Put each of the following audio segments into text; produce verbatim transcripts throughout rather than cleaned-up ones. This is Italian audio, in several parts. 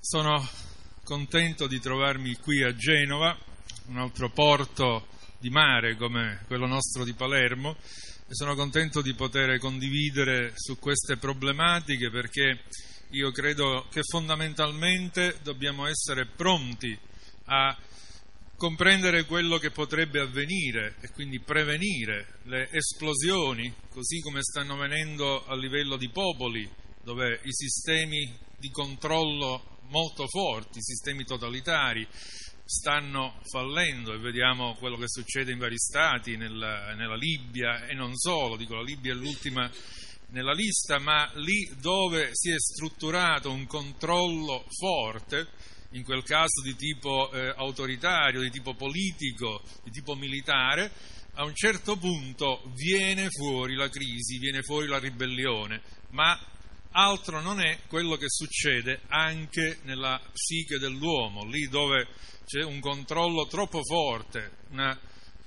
Sono contento di trovarmi qui a Genova, un altro porto di mare come quello nostro di Palermo, e sono contento di poter condividere su queste problematiche, perché io credo che fondamentalmente dobbiamo essere pronti a comprendere quello che potrebbe avvenire e quindi prevenire le esplosioni, così come stanno avvenendo a livello di popoli, dove i sistemi di controllo molto forti, i sistemi totalitari, stanno fallendo, e vediamo quello che succede in vari stati, nella, nella Libia e non solo. Dico, la Libia è l'ultima nella lista, ma lì dove si è strutturato un controllo forte, in quel caso di tipo eh, autoritario, di tipo politico, di tipo militare, a un certo punto viene fuori la crisi, viene fuori la ribellione, ma altro non è quello che succede anche nella psiche dell'uomo, lì dove c'è un controllo troppo forte, una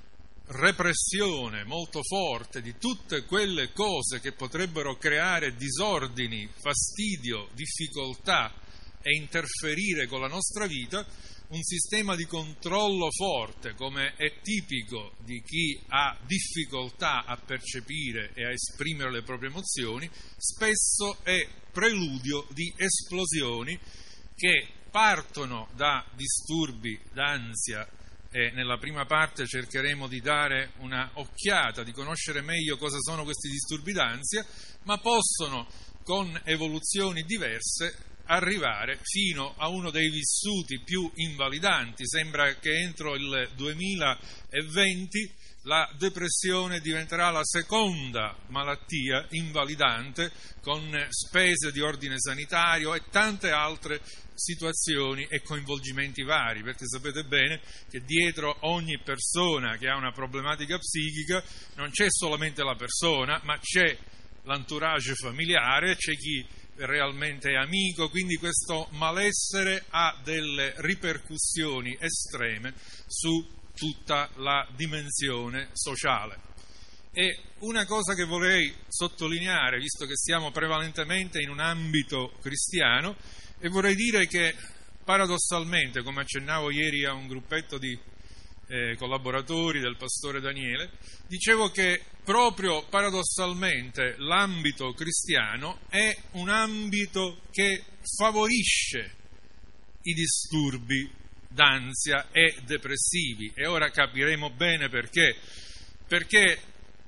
repressione molto forte di tutte quelle cose che potrebbero creare disordini, fastidio, difficoltà e interferire con la nostra vita. Un sistema di controllo forte, come è tipico di chi ha difficoltà a percepire e a esprimere le proprie emozioni, spesso è preludio di esplosioni che partono da disturbi d'ansia, e nella prima parte cercheremo di dare una occhiata, di conoscere meglio cosa sono questi disturbi d'ansia, ma possono, con evoluzioni diverse, arrivare fino a uno dei vissuti più invalidanti. Sembra che entro il duemilaventi la depressione diventerà la seconda malattia invalidante, con spese di ordine sanitario e tante altre situazioni e coinvolgimenti vari, perché sapete bene che dietro ogni persona che ha una problematica psichica non c'è solamente la persona, ma c'è l'entourage familiare, c'è chi realmente è amico, quindi questo malessere ha delle ripercussioni estreme su tutta la dimensione sociale. E una cosa che vorrei sottolineare, visto che siamo prevalentemente in un ambito cristiano, e vorrei dire che paradossalmente, come accennavo ieri a un gruppetto di eh, collaboratori del pastore Daniele, dicevo che proprio paradossalmente l'ambito cristiano è un ambito che favorisce i disturbi d'ansia e depressivi, e ora capiremo bene perché. Perché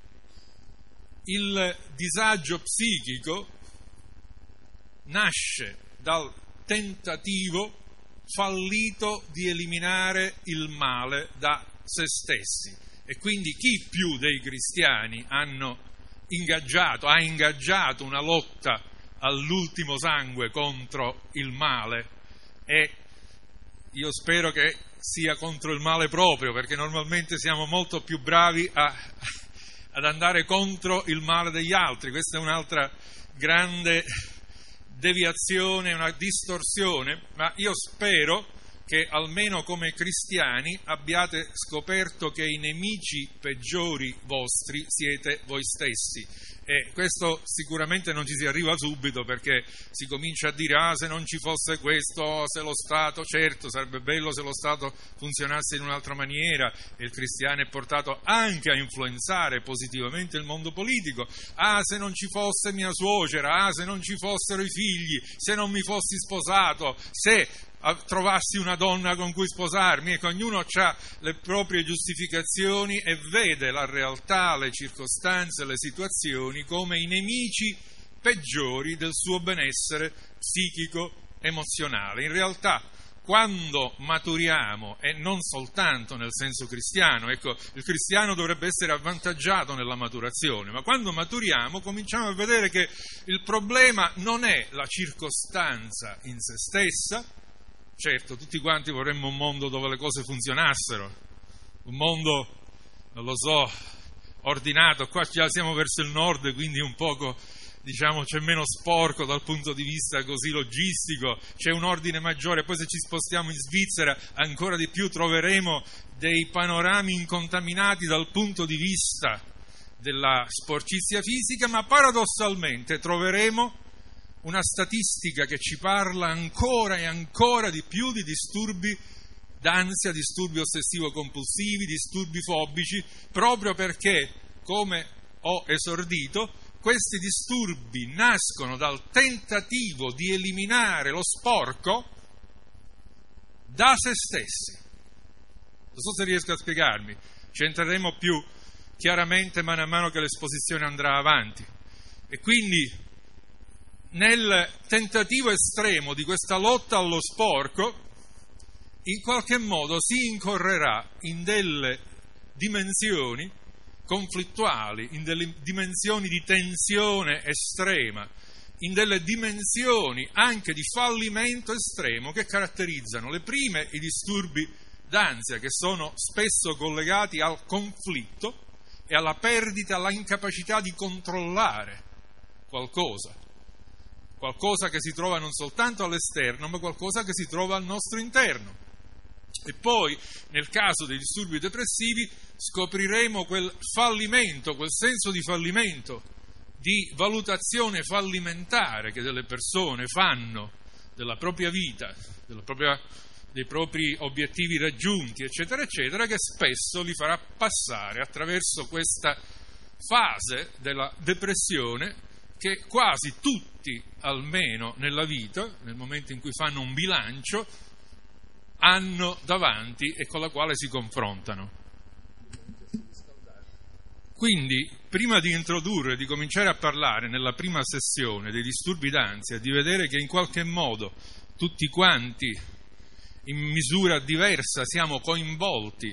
il disagio psichico nasce dal tentativo fallito di eliminare il male da se stessi, e quindi chi più dei cristiani hanno ingaggiato, ha ingaggiato una lotta all'ultimo sangue contro il male, e io spero che sia contro il male proprio, perché normalmente siamo molto più bravi a, ad andare contro il male degli altri. Questa è un'altra grande deviazione, una distorsione, ma io spero che almeno come cristiani abbiate scoperto che i nemici peggiori vostri siete voi stessi. E questo sicuramente non ci si arriva subito, perché si comincia a dire: ah, se non ci fosse questo, se lo Stato, certo sarebbe bello se lo Stato funzionasse in un'altra maniera, e il cristiano è portato anche a influenzare positivamente il mondo politico. Ah, se non ci fosse mia suocera, ah, se non ci fossero i figli, se non mi fossi sposato, se trovassi una donna con cui sposarmi. Ecco, ognuno ha le proprie giustificazioni e vede la realtà, le circostanze, le situazioni come i nemici peggiori del suo benessere psichico-emozionale. In realtà, quando maturiamo, e non soltanto nel senso cristiano, ecco, il cristiano dovrebbe essere avvantaggiato nella maturazione, ma quando maturiamo cominciamo a vedere che il problema non è la circostanza in se stessa. Certo, tutti quanti vorremmo un mondo dove le cose funzionassero, un mondo, non lo so, ordinato. Qua già siamo verso il nord, quindi un poco, diciamo, c'è meno sporco dal punto di vista così logistico, c'è un ordine maggiore. Poi se ci spostiamo in Svizzera ancora di più troveremo dei panorami incontaminati dal punto di vista della sporcizia fisica, ma paradossalmente troveremo una statistica che ci parla ancora e ancora di più di disturbi d'ansia, disturbi ossessivo-compulsivi, disturbi fobici, proprio perché, come ho esordito, questi disturbi nascono dal tentativo di eliminare lo sporco da se stessi. Non so se riesco a spiegarmi, ci entreremo più chiaramente man mano che l'esposizione andrà avanti. E quindi nel tentativo estremo di questa lotta allo sporco, in qualche modo si incorrerà in delle dimensioni conflittuali, in delle dimensioni di tensione estrema, in delle dimensioni anche di fallimento estremo che caratterizzano le prime i disturbi d'ansia, che sono spesso collegati al conflitto e alla perdita, alla incapacità di controllare qualcosa, qualcosa che si trova non soltanto all'esterno, ma qualcosa che si trova al nostro interno. E poi, nel caso dei disturbi depressivi, scopriremo quel fallimento, quel senso di fallimento, di valutazione fallimentare che delle persone fanno della propria vita, della propria, dei propri obiettivi raggiunti, eccetera, eccetera, che spesso li farà passare attraverso questa fase della depressione che quasi tutti, almeno nella vita, nel momento in cui fanno un bilancio, hanno davanti e con la quale si confrontano. Quindi, prima di introdurre, di cominciare a parlare nella prima sessione dei disturbi d'ansia, di vedere che in qualche modo tutti quanti, in misura diversa, siamo coinvolti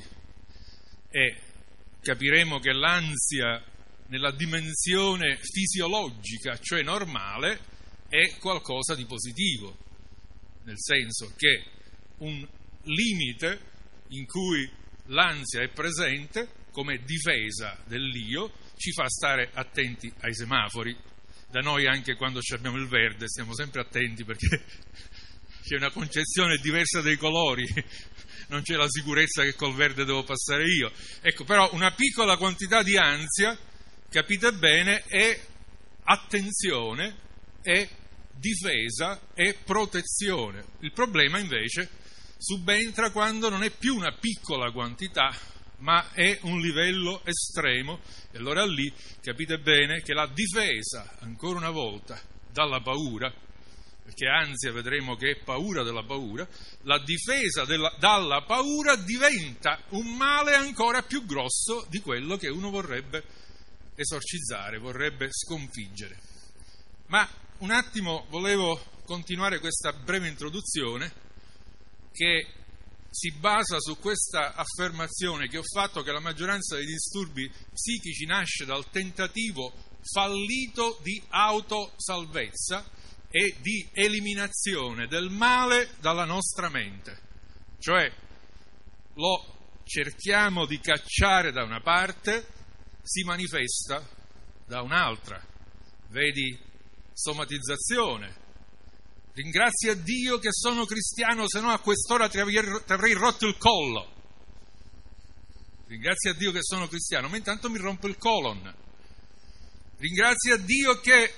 e capiremo che l'ansia nella dimensione fisiologica, cioè normale, è qualcosa di positivo, nel senso che un limite in cui l'ansia è presente come difesa dell'io ci fa stare attenti ai semafori. Da noi anche quando abbiamo il verde stiamo sempre attenti perché c'è una concezione diversa dei colori, non c'è la sicurezza che col verde devo passare io. Ecco, però una piccola quantità di ansia, capite bene, è attenzione, è difesa e protezione. Il problema invece subentra quando non è più una piccola quantità, ma è un livello estremo, e allora lì capite bene che la difesa, ancora una volta, dalla paura, perché ansia vedremo che è paura della paura, la difesa della, dalla paura diventa un male ancora più grosso di quello che uno vorrebbe esorcizzare, vorrebbe sconfiggere. Ma un attimo volevo continuare questa breve introduzione che si basa su questa affermazione che ho fatto, che la maggioranza dei disturbi psichici nasce dal tentativo fallito di autosalvezza e di eliminazione del male dalla nostra mente. Cioè lo cerchiamo di cacciare da una parte, si manifesta da un'altra. Vedi somatizzazione. Ringrazia Dio che sono cristiano, se no a quest'ora ti avrei rotto il collo. Ringrazia Dio che sono cristiano, ma intanto mi rompo il colon. Ringrazia Dio che...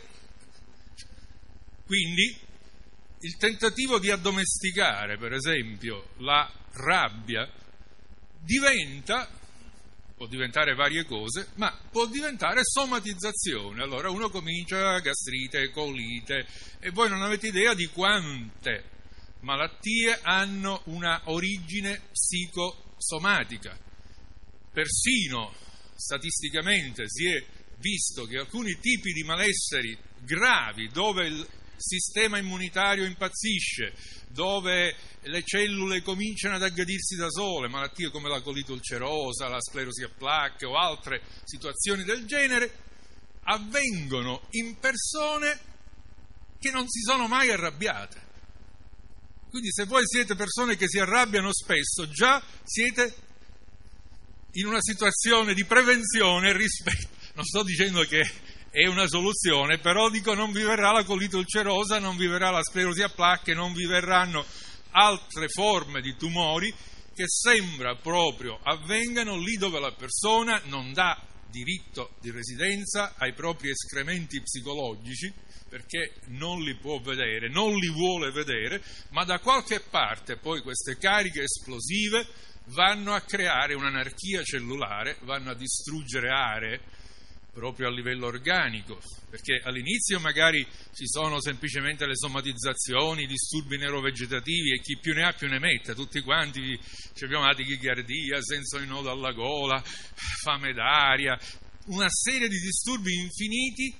Quindi il tentativo di addomesticare, per esempio, la rabbia diventa... può diventare varie cose, ma può diventare somatizzazione. Allora uno comincia gastrite, colite, e voi non avete idea di quante malattie hanno una origine psicosomatica. Persino statisticamente si è visto che alcuni tipi di malesseri gravi, dove il sistema immunitario impazzisce, dove le cellule cominciano ad aggredirsi da sole, malattie come la colite ulcerosa, la sclerosi a placche o altre situazioni del genere, avvengono in persone che non si sono mai arrabbiate. Quindi se voi siete persone che si arrabbiano spesso, già siete in una situazione di prevenzione rispetto, non sto dicendo che è una soluzione, però dico non vi verrà la colite ulcerosa, non vi verrà la sclerosi a placche, non vi verranno altre forme di tumori che sembra proprio avvengano lì dove la persona non dà diritto di residenza ai propri escrementi psicologici, perché non li può vedere, non li vuole vedere, ma da qualche parte poi queste cariche esplosive vanno a creare un'anarchia cellulare, vanno a distruggere aree proprio a livello organico, perché all'inizio magari ci sono semplicemente le somatizzazioni, i disturbi neurovegetativi e chi più ne ha più ne mette, tutti quanti abbiamo la tachicardia, senso di nodo alla gola, fame d'aria, una serie di disturbi infiniti,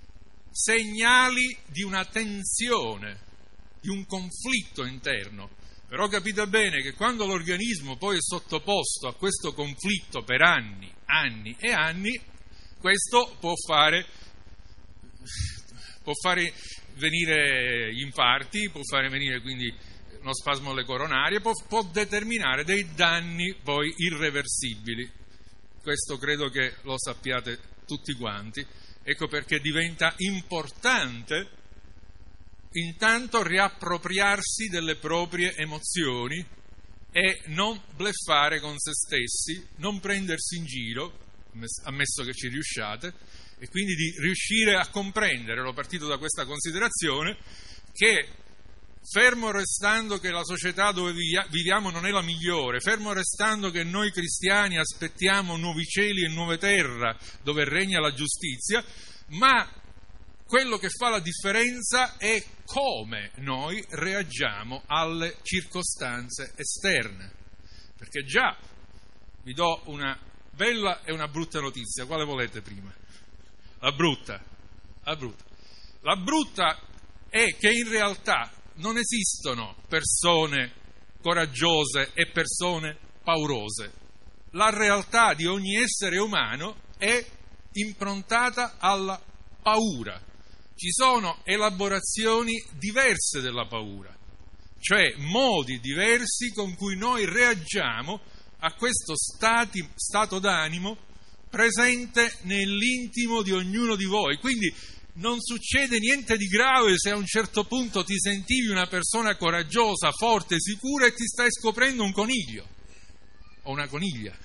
segnali di una tensione, di un conflitto interno. Però capite bene che quando l'organismo poi è sottoposto a questo conflitto per anni, anni e anni, questo può fare, può fare venire gli infarti, può fare venire quindi uno spasmo alle coronarie, può, può determinare dei danni poi irreversibili. Questo credo che lo sappiate tutti quanti. Ecco perché diventa importante intanto riappropriarsi delle proprie emozioni e non bluffare con se stessi, non prendersi in giro, ammesso che ci riusciate, e quindi di riuscire a comprendere, ero partito da questa considerazione, che fermo restando che la società dove viviamo non è la migliore, fermo restando che noi cristiani aspettiamo nuovi cieli e nuove terre dove regna la giustizia, ma quello che fa la differenza è come noi reagiamo alle circostanze esterne. Perché già vi do una bella e una brutta notizia. Quale volete prima? La brutta. La brutta. La brutta è che in realtà non esistono persone coraggiose e persone paurose. La realtà di ogni essere umano è improntata alla paura. Ci sono elaborazioni diverse della paura, cioè modi diversi con cui noi reagiamo a questo stati, stato d'animo presente nell'intimo di ognuno di voi. Quindi non succede niente di grave se a un certo punto ti sentivi una persona coraggiosa, forte, sicura e ti stai scoprendo un coniglio o una coniglia.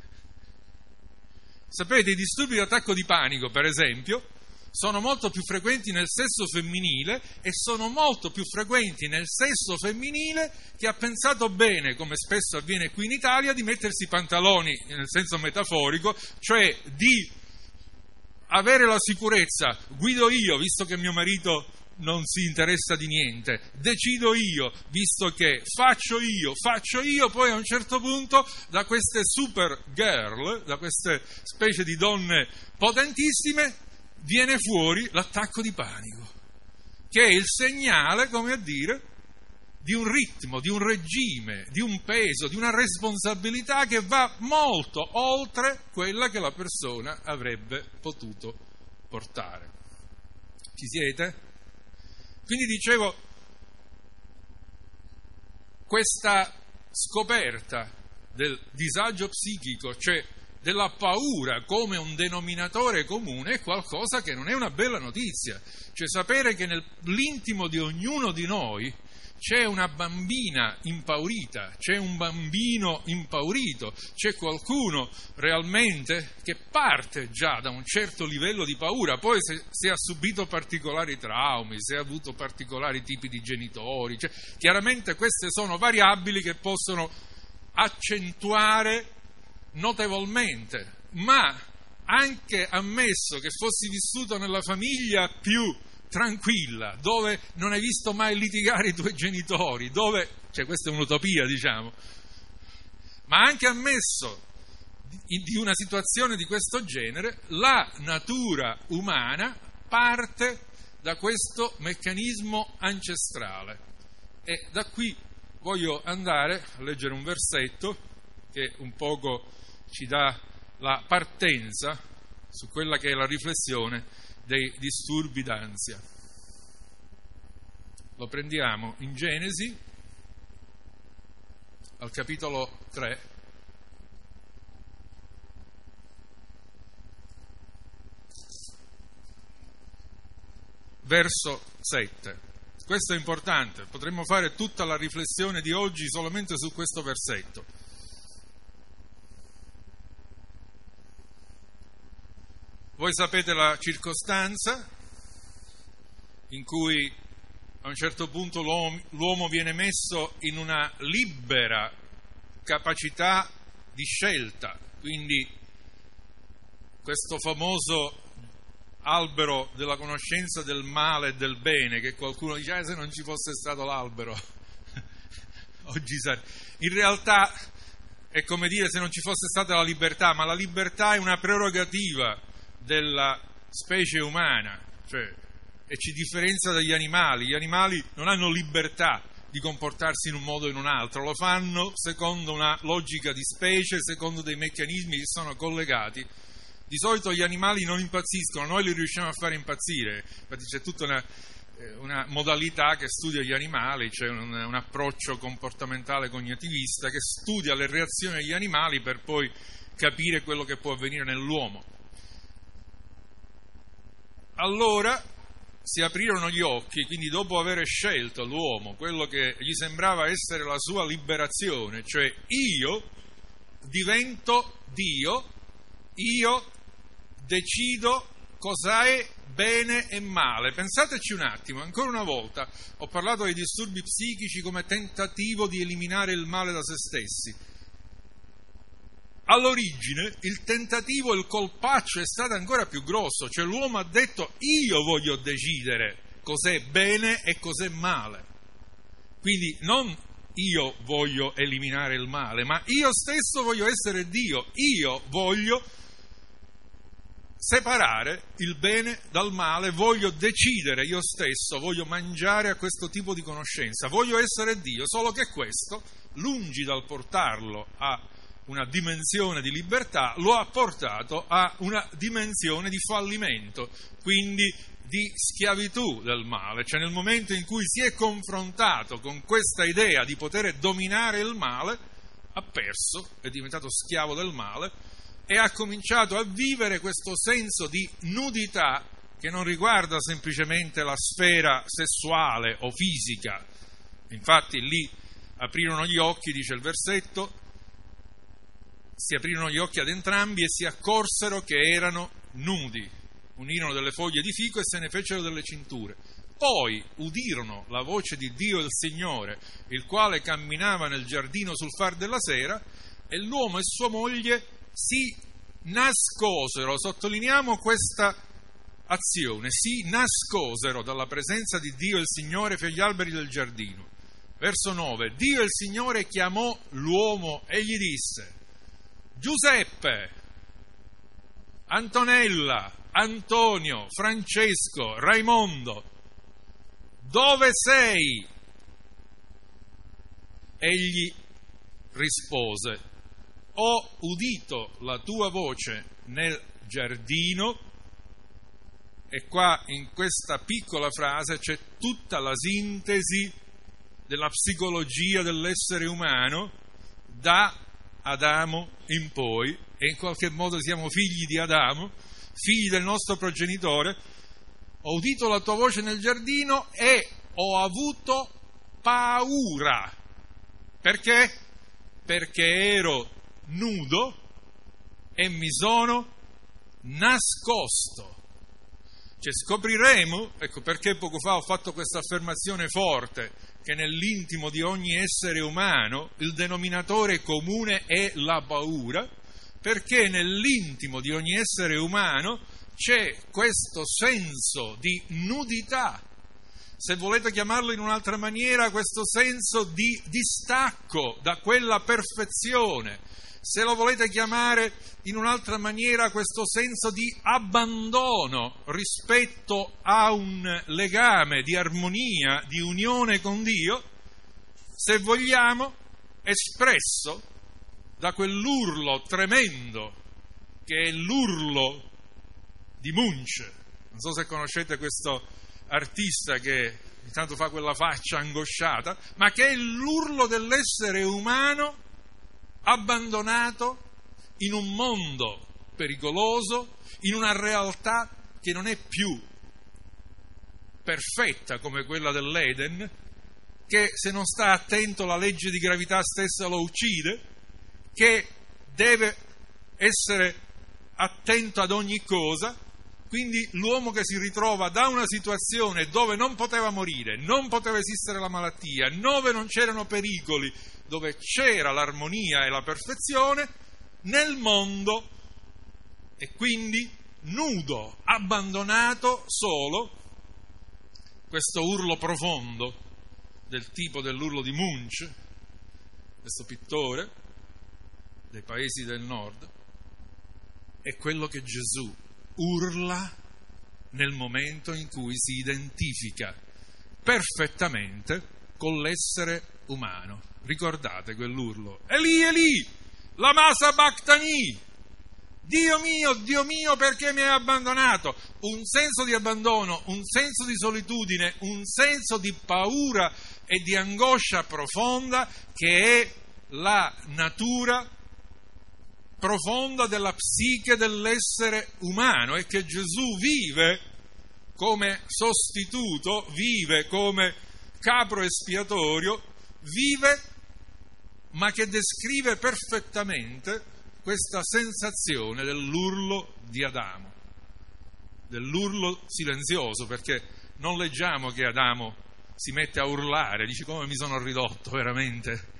Sapete, i disturbi di attacco di panico, per esempio, sono molto più frequenti nel sesso femminile e sono molto più frequenti nel sesso femminile che ha pensato bene, come spesso avviene qui in Italia, di mettersi i pantaloni nel senso metaforico, cioè di avere la sicurezza, guido io, visto che mio marito non si interessa di niente, decido io, visto che faccio io, faccio io, poi a un certo punto da queste super girl, da queste specie di donne potentissime, viene fuori l'attacco di panico, che è il segnale, come a dire, di un ritmo, di un regime, di un peso, di una responsabilità che va molto oltre quella che la persona avrebbe potuto portare. Ci siete? Quindi dicevo, questa scoperta del disagio psichico, cioè della paura come un denominatore comune, è qualcosa che non è una bella notizia. Cioè sapere che nell'intimo di ognuno di noi c'è una bambina impaurita, c'è un bambino impaurito, c'è qualcuno realmente che parte già da un certo livello di paura, poi se, se ha subito particolari traumi, se ha avuto particolari tipi di genitori, cioè, chiaramente queste sono variabili che possono accentuare notevolmente, ma anche ammesso che fossi vissuto nella famiglia più tranquilla, dove non hai visto mai litigare i tuoi genitori, dove, cioè questa è un'utopia diciamo, ma anche ammesso di, di una situazione di questo genere, la natura umana parte da questo meccanismo ancestrale. E da qui voglio andare a leggere un versetto che un poco ci dà la partenza su quella che è la riflessione dei disturbi d'ansia. Lo prendiamo in Genesi, al capitolo tre, verso sette. Questo è importante, potremmo fare tutta la riflessione di oggi solamente su questo versetto. Voi sapete la circostanza in cui a un certo punto l'uomo, l'uomo viene messo in una libera capacità di scelta, quindi questo famoso albero della conoscenza del male e del bene, che qualcuno dice ah, se non ci fosse stato l'albero oggi sarebbe. In realtà è come dire se non ci fosse stata la libertà, ma la libertà è una prerogativa della specie umana, cioè, e ci differenzia dagli animali. Gli animali non hanno libertà di comportarsi in un modo o in un altro, lo fanno secondo una logica di specie, secondo dei meccanismi che sono collegati. Di solito gli animali non impazziscono, noi li riusciamo a fare impazzire, infatti c'è tutta una, una modalità che studia gli animali, c'è un, un approccio comportamentale cognitivista che studia le reazioni degli animali per poi capire quello che può avvenire nell'uomo. Allora si aprirono gli occhi, quindi dopo aver scelto l'uomo quello che gli sembrava essere la sua liberazione, cioè io divento Dio, io decido cosa è bene e male. Pensateci un attimo, ancora una volta, ho parlato dei disturbi psichici come tentativo di eliminare il male da se stessi. All'origine il tentativo, il colpaccio è stato ancora più grosso, cioè l'uomo ha detto io voglio decidere cos'è bene e cos'è male. Quindi non io voglio eliminare il male, ma io stesso voglio essere Dio, io voglio separare il bene dal male, voglio decidere io stesso, voglio mangiare a questo tipo di conoscenza, voglio essere Dio, solo che questo, lungi dal portarlo a una dimensione di libertà, lo ha portato a una dimensione di fallimento, quindi di schiavitù del male. Cioè nel momento in cui si è confrontato con questa idea di poter dominare il male, ha perso, è diventato schiavo del male e ha cominciato a vivere questo senso di nudità che non riguarda semplicemente la sfera sessuale o fisica. Infatti lì aprirono gli occhi, dice il versetto, si aprirono gli occhi ad entrambi e si accorsero che erano nudi, unirono delle foglie di fico e se ne fecero delle cinture. Poi udirono la voce di Dio il Signore, il quale camminava nel giardino sul far della sera, e l'uomo e sua moglie si nascosero, sottolineiamo questa azione, si nascosero dalla presenza di Dio il Signore fra gli alberi del giardino. Verso nove, Dio il Signore chiamò l'uomo e gli disse: Giuseppe, Antonella, Antonio, Francesco, Raimondo, dove sei? Egli rispose: ho udito la tua voce nel giardino. E qua in questa piccola frase c'è tutta la sintesi della psicologia dell'essere umano da Adamo in poi, e in qualche modo siamo figli di Adamo, figli del nostro progenitore. Ho udito la tua voce nel giardino e ho avuto paura. Perché? Perché ero nudo e mi sono nascosto. Cioè scopriremo, ecco perché poco fa ho fatto questa affermazione forte, che nell'intimo di ogni essere umano il denominatore comune è la paura, perché nell'intimo di ogni essere umano c'è questo senso di nudità, se volete chiamarlo in un'altra maniera, questo senso di distacco da quella perfezione, se lo volete chiamare in un'altra maniera, questo senso di abbandono rispetto a un legame di armonia, di unione con Dio, se vogliamo, espresso da quell'urlo tremendo che è l'urlo di Munch. Non so se conoscete questo artista che intanto fa quella faccia angosciata, ma che è l'urlo dell'essere umano abbandonato in un mondo pericoloso, in una realtà che non è più perfetta come quella dell'Eden, che se non sta attento la legge di gravità stessa lo uccide, che deve essere attento ad ogni cosa, Quindi l'uomo che si ritrova da una situazione dove non poteva morire, non poteva esistere la malattia, dove non c'erano pericoli, dove c'era l'armonia e la perfezione, nel mondo, e quindi nudo, abbandonato, solo. Questo urlo profondo, del tipo dell'urlo di Munch, questo pittore dei paesi del nord, è quello che Gesù urla nel momento in cui si identifica perfettamente con l'essere umano. Ricordate quell'urlo? Eli, Eli, lama sabachthani, Dio mio, Dio mio, perché mi hai abbandonato? Un senso di abbandono, un senso di solitudine, un senso di paura e di angoscia profonda che è la natura profonda della psiche dell'essere umano e che Gesù vive come sostituto, vive come capro espiatorio, vive, ma che descrive perfettamente questa sensazione dell'urlo di Adamo, dell'urlo silenzioso, perché non leggiamo che Adamo si mette a urlare, dice: come mi sono ridotto veramente,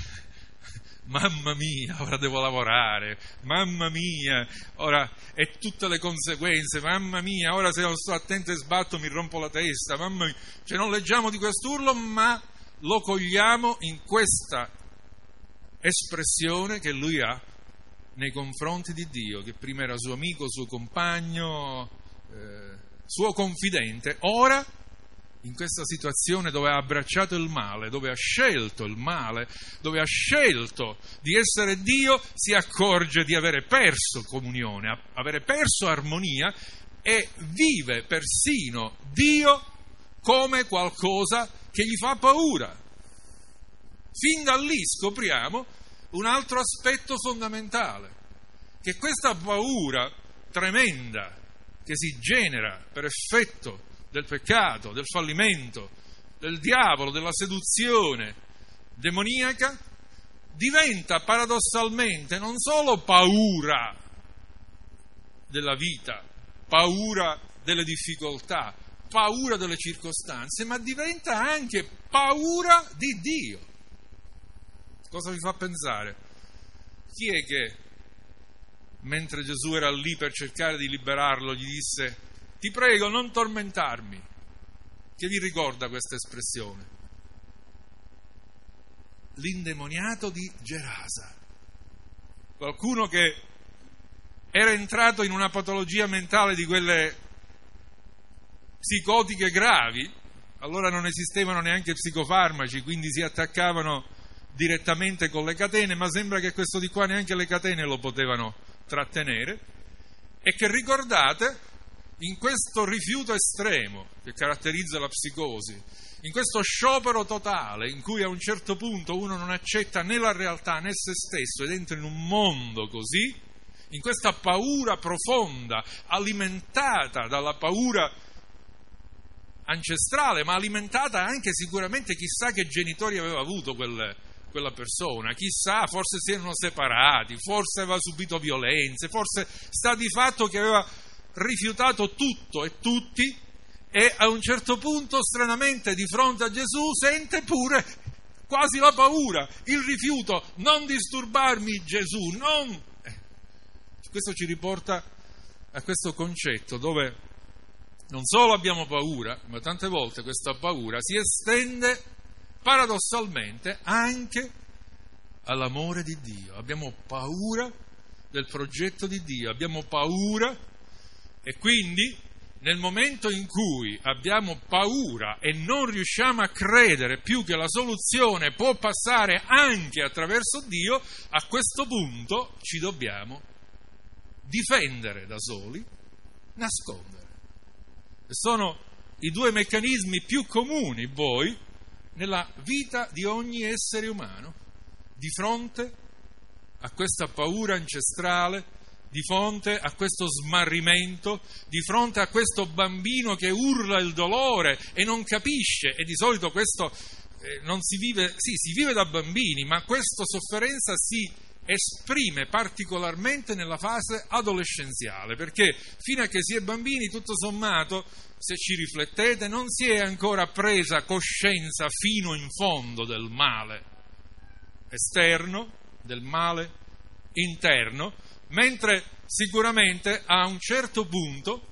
mamma mia, ora devo lavorare, mamma mia, ora e tutte le conseguenze, mamma mia, ora se non sto attento e sbatto mi rompo la testa, mamma mia. Cioè non leggiamo di quest'urlo, ma lo cogliamo in questa espressione che lui ha nei confronti di Dio, che prima era suo amico, suo compagno, eh, suo confidente. Ora, in questa situazione dove ha abbracciato il male, dove ha scelto il male, dove ha scelto di essere Dio, si accorge di avere perso comunione, avere perso armonia, e vive persino Dio come qualcosa che gli fa paura. Fin da lì scopriamo un altro aspetto fondamentale, che questa paura tremenda che si genera per effetto del peccato, del fallimento, del diavolo, della seduzione demoniaca, diventa paradossalmente non solo paura della vita, paura delle difficoltà, paura delle circostanze, ma diventa anche paura di Dio. Cosa vi fa pensare? Chi è che, mentre Gesù era lì per cercare di liberarlo, gli disse: ti prego, non tormentarmi? Che vi ricorda questa espressione? L'indemoniato di Gerasa. Qualcuno che era entrato in una patologia mentale di quelle psicotiche gravi. Allora non esistevano neanche psicofarmaci, quindi si attaccavano direttamente con le catene, ma sembra che questo di qua neanche le catene lo potevano trattenere, e che, ricordate, in questo rifiuto estremo che caratterizza la psicosi, in questo sciopero totale in cui a un certo punto uno non accetta né la realtà né se stesso ed entra in un mondo così, in questa paura profonda alimentata dalla paura ancestrale, ma alimentata anche sicuramente, chissà che genitori aveva avuto quel quella persona, chissà, forse si erano separati, forse aveva subito violenze, forse sta di fatto che aveva rifiutato tutto e tutti, e a un certo punto, stranamente, di fronte a Gesù sente pure quasi la paura, il rifiuto: non disturbarmi, Gesù, non. Eh, questo ci riporta a questo concetto dove non solo abbiamo paura, ma tante volte questa paura si estende paradossalmente anche all'amore di Dio. Abbiamo paura del progetto di Dio, abbiamo paura, e quindi nel momento in cui abbiamo paura e non riusciamo a credere più che la soluzione può passare anche attraverso Dio, a questo punto ci dobbiamo difendere da soli, nascondere. E sono i due meccanismi più comuni, poi, nella vita di ogni essere umano, di fronte a questa paura ancestrale, di fronte a questo smarrimento, di fronte a questo bambino che urla il dolore e non capisce, e di solito questo eh, non si vive, sì, si vive da bambini, ma questa sofferenza si esprime particolarmente nella fase adolescenziale, perché fino a che si è bambini, tutto sommato, se ci riflettete, non si è ancora presa coscienza fino in fondo del male esterno, del male interno, mentre sicuramente a un certo punto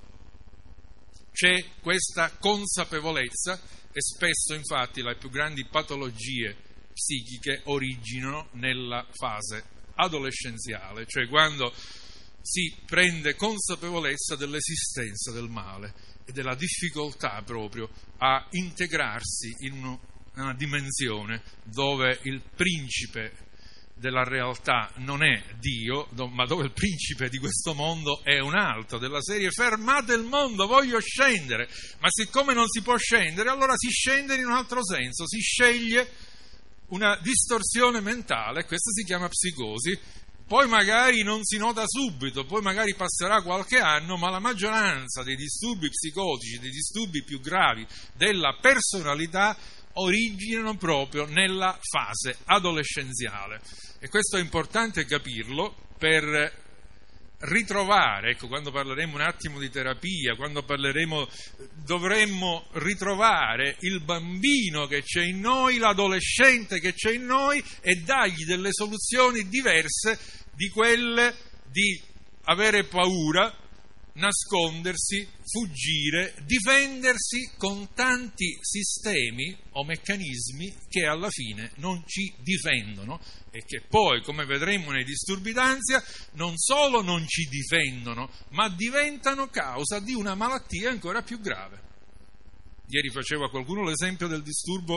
c'è questa consapevolezza e spesso infatti le più grandi patologie psichiche originano nella fase adolescenziale, cioè quando si prende consapevolezza dell'esistenza del male e della difficoltà proprio a integrarsi in uno, una dimensione dove il principe della realtà non è Dio, ma dove il principe di questo mondo è un altro, della serie fermate il mondo, voglio scendere, ma siccome non si può scendere, allora si scende in un altro senso, si sceglie una distorsione mentale, questa si chiama psicosi, poi magari non si nota subito, poi magari passerà qualche anno, ma la maggioranza dei disturbi psicotici, dei disturbi più gravi della personalità originano proprio nella fase adolescenziale. E questo è importante capirlo per ritrovare, ecco, quando parleremo un attimo di terapia, quando parleremo, dovremmo ritrovare il bambino che c'è in noi, l'adolescente che c'è in noi e dargli delle soluzioni diverse di quelle di avere paura, nascondersi, fuggire, difendersi con tanti sistemi o meccanismi che alla fine non ci difendono e che poi, come vedremo nei disturbi d'ansia, non solo non ci difendono, ma diventano causa di una malattia ancora più grave. Ieri faceva qualcuno l'esempio del disturbo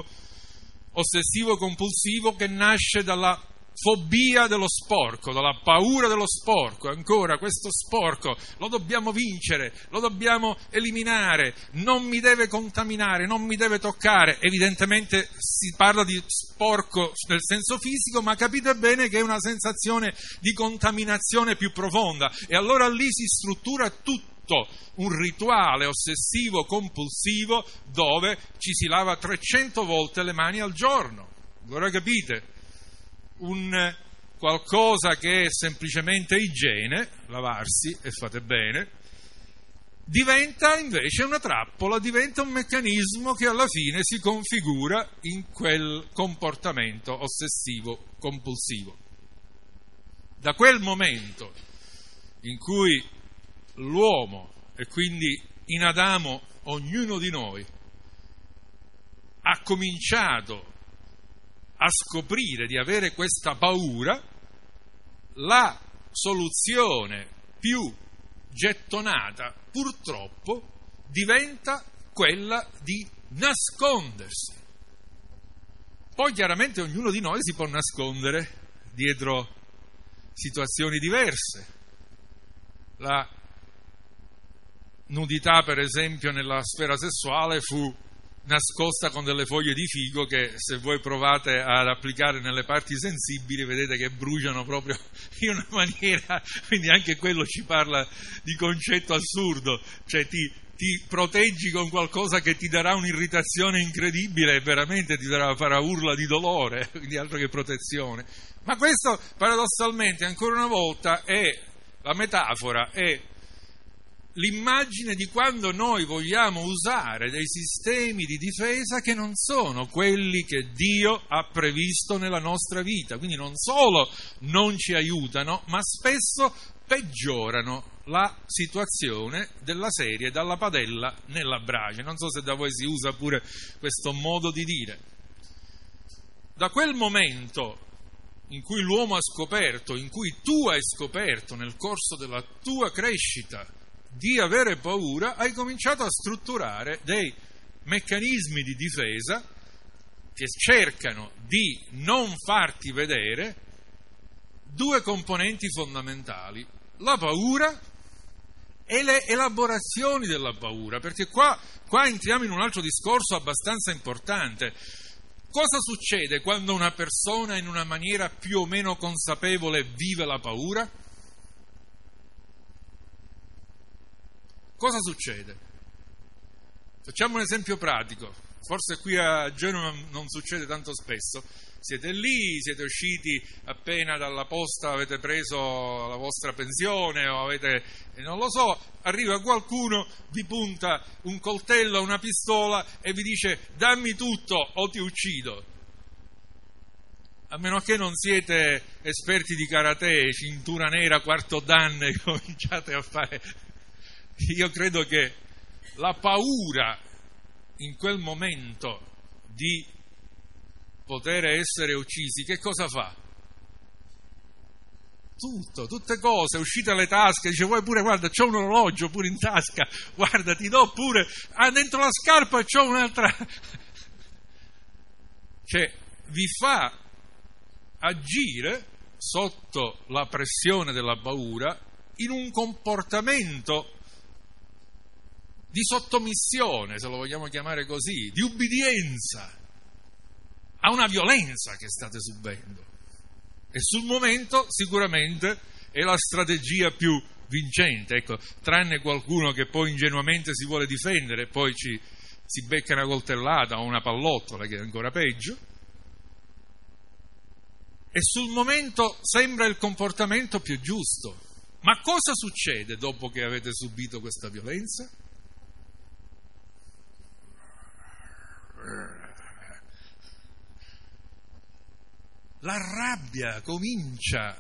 ossessivo-compulsivo che nasce dalla fobia dello sporco, dalla paura dello sporco. Ancora, questo sporco lo dobbiamo vincere, lo dobbiamo eliminare, non mi deve contaminare, non mi deve toccare. Evidentemente si parla di sporco nel senso fisico, ma capite bene che è una sensazione di contaminazione più profonda, e allora lì si struttura tutto un rituale ossessivo compulsivo dove ci si lava trecento volte le mani al giorno. Allora capite? Un qualcosa che è semplicemente igiene, lavarsi, e fate bene, diventa invece una trappola, diventa un meccanismo che alla fine si configura in quel comportamento ossessivo compulsivo. Da quel momento in cui l'uomo, e quindi in Adamo ognuno di noi, ha cominciato a scoprire di avere questa paura, la soluzione più gettonata purtroppo diventa quella di nascondersi. Poi chiaramente ognuno di noi si può nascondere dietro situazioni diverse. La nudità, per esempio, nella sfera sessuale fu nascosta con delle foglie di fico che, se voi provate ad applicare nelle parti sensibili, vedete che bruciano proprio in una maniera, quindi anche quello ci parla di concetto assurdo, cioè ti, ti proteggi con qualcosa che ti darà un'irritazione incredibile e veramente ti darà, farà urla di dolore, quindi altro che protezione. Ma questo paradossalmente, ancora una volta, è la metafora, è l'immagine di quando noi vogliamo usare dei sistemi di difesa che non sono quelli che Dio ha previsto nella nostra vita, quindi non solo non ci aiutano, ma spesso peggiorano la situazione della serie dalla padella nella brace. Non so se da voi si usa pure questo modo di dire. Da quel momento in cui l'uomo ha scoperto, in cui tu hai scoperto nel corso della tua crescita di avere paura, hai cominciato a strutturare dei meccanismi di difesa che cercano di non farti vedere due componenti fondamentali: la paura e le elaborazioni della paura, perché qua, qua entriamo in un altro discorso abbastanza importante. Cosa succede quando una persona in una maniera più o meno consapevole vive la paura? Cosa succede? Facciamo un esempio pratico, forse qui a Genova non succede tanto spesso. siete lì, siete usciti appena dalla posta, avete preso la vostra pensione o avete, non lo so, arriva qualcuno, vi punta un coltello, una pistola e vi dice dammi tutto o ti uccido. A meno che non siete esperti di karate, cintura nera, quarto dan e cominciate a fare... Io credo che la paura in quel momento di poter essere uccisi, che cosa fa? Tutto, tutte cose, uscite le tasche, dice vuoi pure, guarda, c'ho un orologio pure in tasca, guarda, ti do pure, ah, dentro la scarpa c'ho un'altra... Cioè, vi fa agire sotto la pressione della paura in un comportamento di sottomissione, se lo vogliamo chiamare così, di ubbidienza a una violenza che state subendo. E sul momento sicuramente è la strategia più vincente, ecco, tranne qualcuno che poi ingenuamente si vuole difendere e poi ci, si becca una coltellata o una pallottola, che è ancora peggio. E sul momento sembra il comportamento più giusto. Ma cosa succede dopo che avete subito questa violenza? La rabbia comincia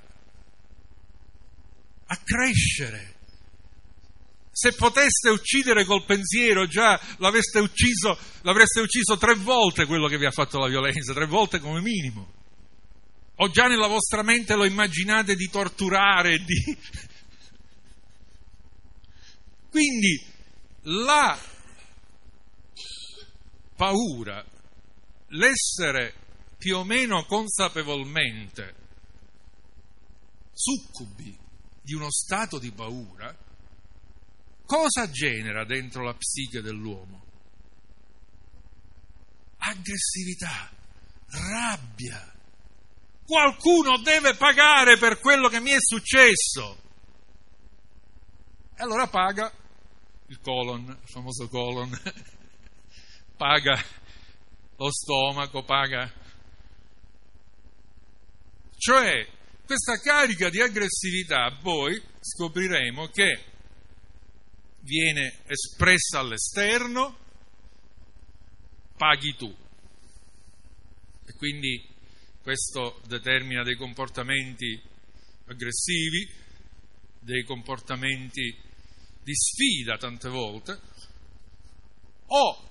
a crescere. Se poteste uccidere col pensiero, già l'avreste ucciso, l'avreste ucciso tre volte quello che vi ha fatto la violenza, tre volte come minimo. O già nella vostra mente lo immaginate di torturare, di... Quindi la paura, l'essere più o meno consapevolmente succubi di uno stato di paura, cosa genera dentro la psiche dell'uomo? Aggressività, rabbia. Qualcuno deve pagare per quello che mi è successo. E allora paga il colon, il famoso colon, paga lo stomaco, paga. Cioè, questa carica di aggressività poi scopriremo che viene espressa all'esterno, paghi tu. E quindi questo determina dei comportamenti aggressivi, dei comportamenti di sfida tante volte, o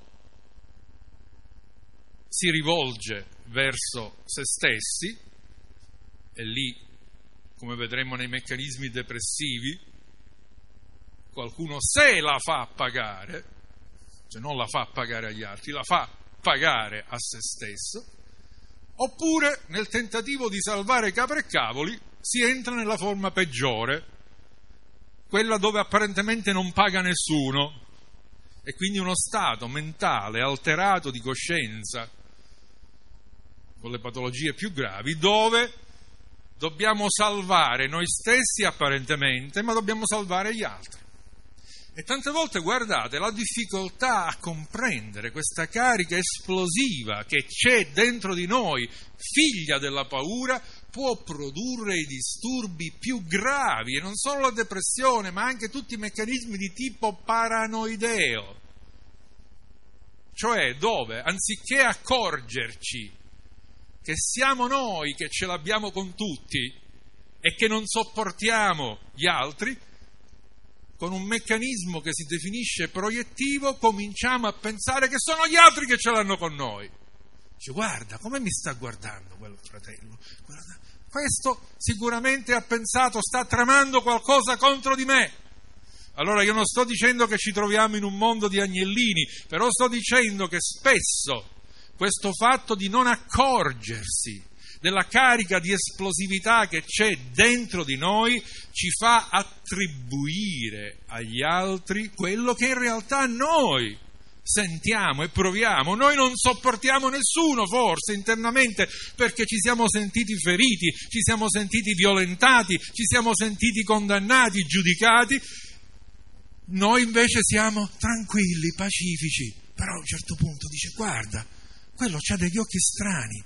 si rivolge verso se stessi, e lì, come vedremo nei meccanismi depressivi, qualcuno se la fa pagare, cioè non la fa pagare agli altri, la fa pagare a se stesso, oppure nel tentativo di salvare capre e cavoli si entra nella forma peggiore, quella dove apparentemente non paga nessuno, e quindi uno stato mentale alterato di coscienza con le patologie più gravi, dove dobbiamo salvare noi stessi apparentemente, ma dobbiamo salvare gli altri. E tante volte, guardate, la difficoltà a comprendere questa carica esplosiva che c'è dentro di noi, figlia della paura, può produrre i disturbi più gravi, e non solo la depressione, ma anche tutti i meccanismi di tipo paranoideo. Cioè dove, anziché accorgerci che siamo noi che ce l'abbiamo con tutti e che non sopportiamo gli altri, con un meccanismo che si definisce proiettivo cominciamo a pensare che sono gli altri che ce l'hanno con noi. Dice, guarda, come mi sta guardando quel fratello? Guarda, questo sicuramente ha pensato, sta tramando qualcosa contro di me. Allora io non sto dicendo che ci troviamo in un mondo di agnellini, però sto dicendo che spesso questo fatto di non accorgersi della carica di esplosività che c'è dentro di noi ci fa attribuire agli altri quello che in realtà noi sentiamo e proviamo. Noi non sopportiamo nessuno, forse internamente, perché ci siamo sentiti feriti, ci siamo sentiti violentati, ci siamo sentiti condannati, giudicati. Noi invece siamo tranquilli, pacifici, però a un certo punto dice, guarda, quello c'ha degli occhi strani,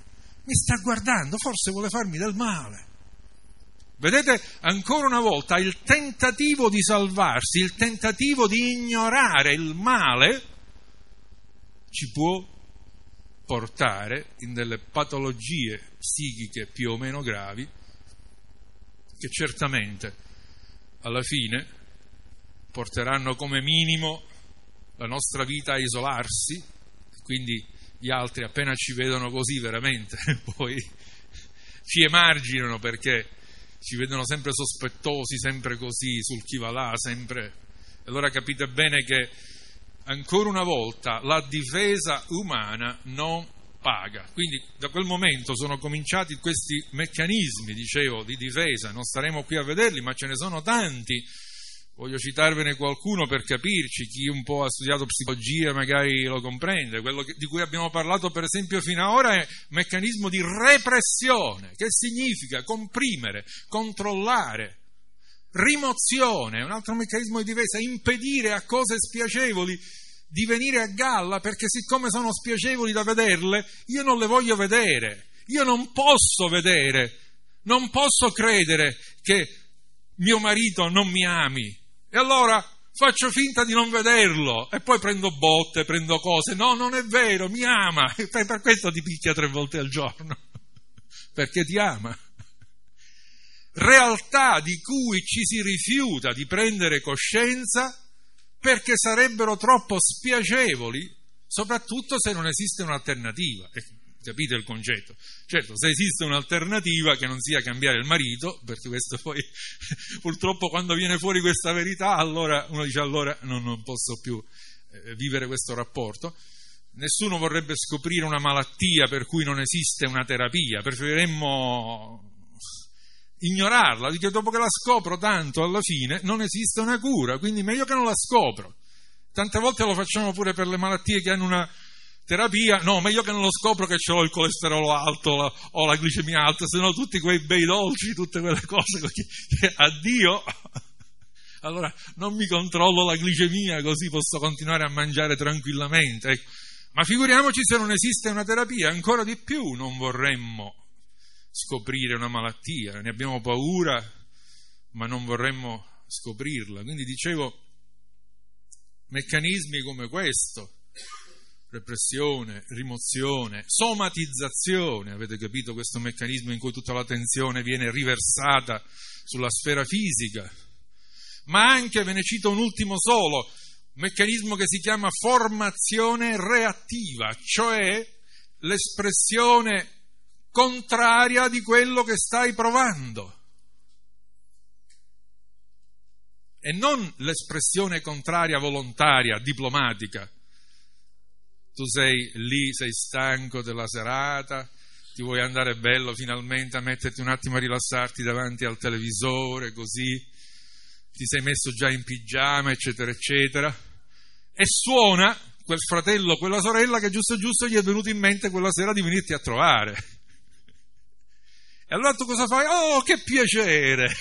mi sta guardando, forse vuole farmi del male. Vedete, ancora una volta, il tentativo di salvarsi, il tentativo di ignorare il male ci può portare in delle patologie psichiche più o meno gravi che certamente alla fine porteranno come minimo la nostra vita a isolarsi, quindi gli altri appena ci vedono così veramente poi ci emarginano perché ci vedono sempre sospettosi, sempre così, sul chi va là, sempre. Allora capite bene che ancora una volta la difesa umana non paga. Quindi da quel momento sono cominciati questi meccanismi, dicevo, di difesa. Non staremo qui a vederli, ma ce ne sono tanti. Voglio citarvene qualcuno per capirci. Chi un po' ha studiato psicologia magari lo comprende. Quello che, di cui abbiamo parlato per esempio fino ad ora è meccanismo di repressione, che significa comprimere, controllare, rimozione, un altro meccanismo di difesa, impedire a cose spiacevoli di venire a galla, perché siccome sono spiacevoli da vederle, io non le voglio vedere, io non posso vedere, non posso credere che mio marito non mi ami, e allora faccio finta di non vederlo, e poi prendo botte, prendo cose, no, non è vero, mi ama, e per questo ti picchia tre volte al giorno, perché ti ama. Realtà di cui ci si rifiuta di prendere coscienza perché sarebbero troppo spiacevoli, soprattutto se non esiste un'alternativa. Eh, capite il concetto? Certo, se esiste un'alternativa che non sia cambiare il marito, perché questo poi purtroppo quando viene fuori questa verità, allora uno dice allora non, non posso più eh, vivere questo rapporto. Nessuno vorrebbe scoprire una malattia per cui non esiste una terapia, preferiremmo ignorarla, dico dopo che la scopro tanto alla fine non esiste una cura, quindi meglio che non la scopro. Tante volte lo facciamo pure per le malattie che hanno una terapia, no, meglio che non lo scopro che ho il colesterolo alto la, o la glicemia alta, se no tutti quei bei dolci, tutte quelle cose che, che addio, allora non mi controllo la glicemia così posso continuare a mangiare tranquillamente, ecco. Ma figuriamoci se non esiste una terapia, ancora di più non vorremmo scoprire una malattia, ne abbiamo paura, ma non vorremmo scoprirla. Quindi dicevo, meccanismi come questo, repressione, rimozione, somatizzazione, avete capito questo meccanismo in cui tutta la tensione viene riversata sulla sfera fisica, ma anche, ve ne cito un ultimo solo, meccanismo che si chiama formazione reattiva, cioè l'espressione contraria di quello che stai provando e non l'espressione contraria volontaria, diplomatica. Tu sei lì, sei stanco della serata, ti vuoi andare bello finalmente a metterti un attimo a rilassarti davanti al televisore, così ti sei messo già in pigiama, eccetera eccetera, e suona quel fratello, quella sorella che giusto giusto gli è venuto in mente quella sera di venirti a trovare. E allora tu cosa fai? Oh, che piacere!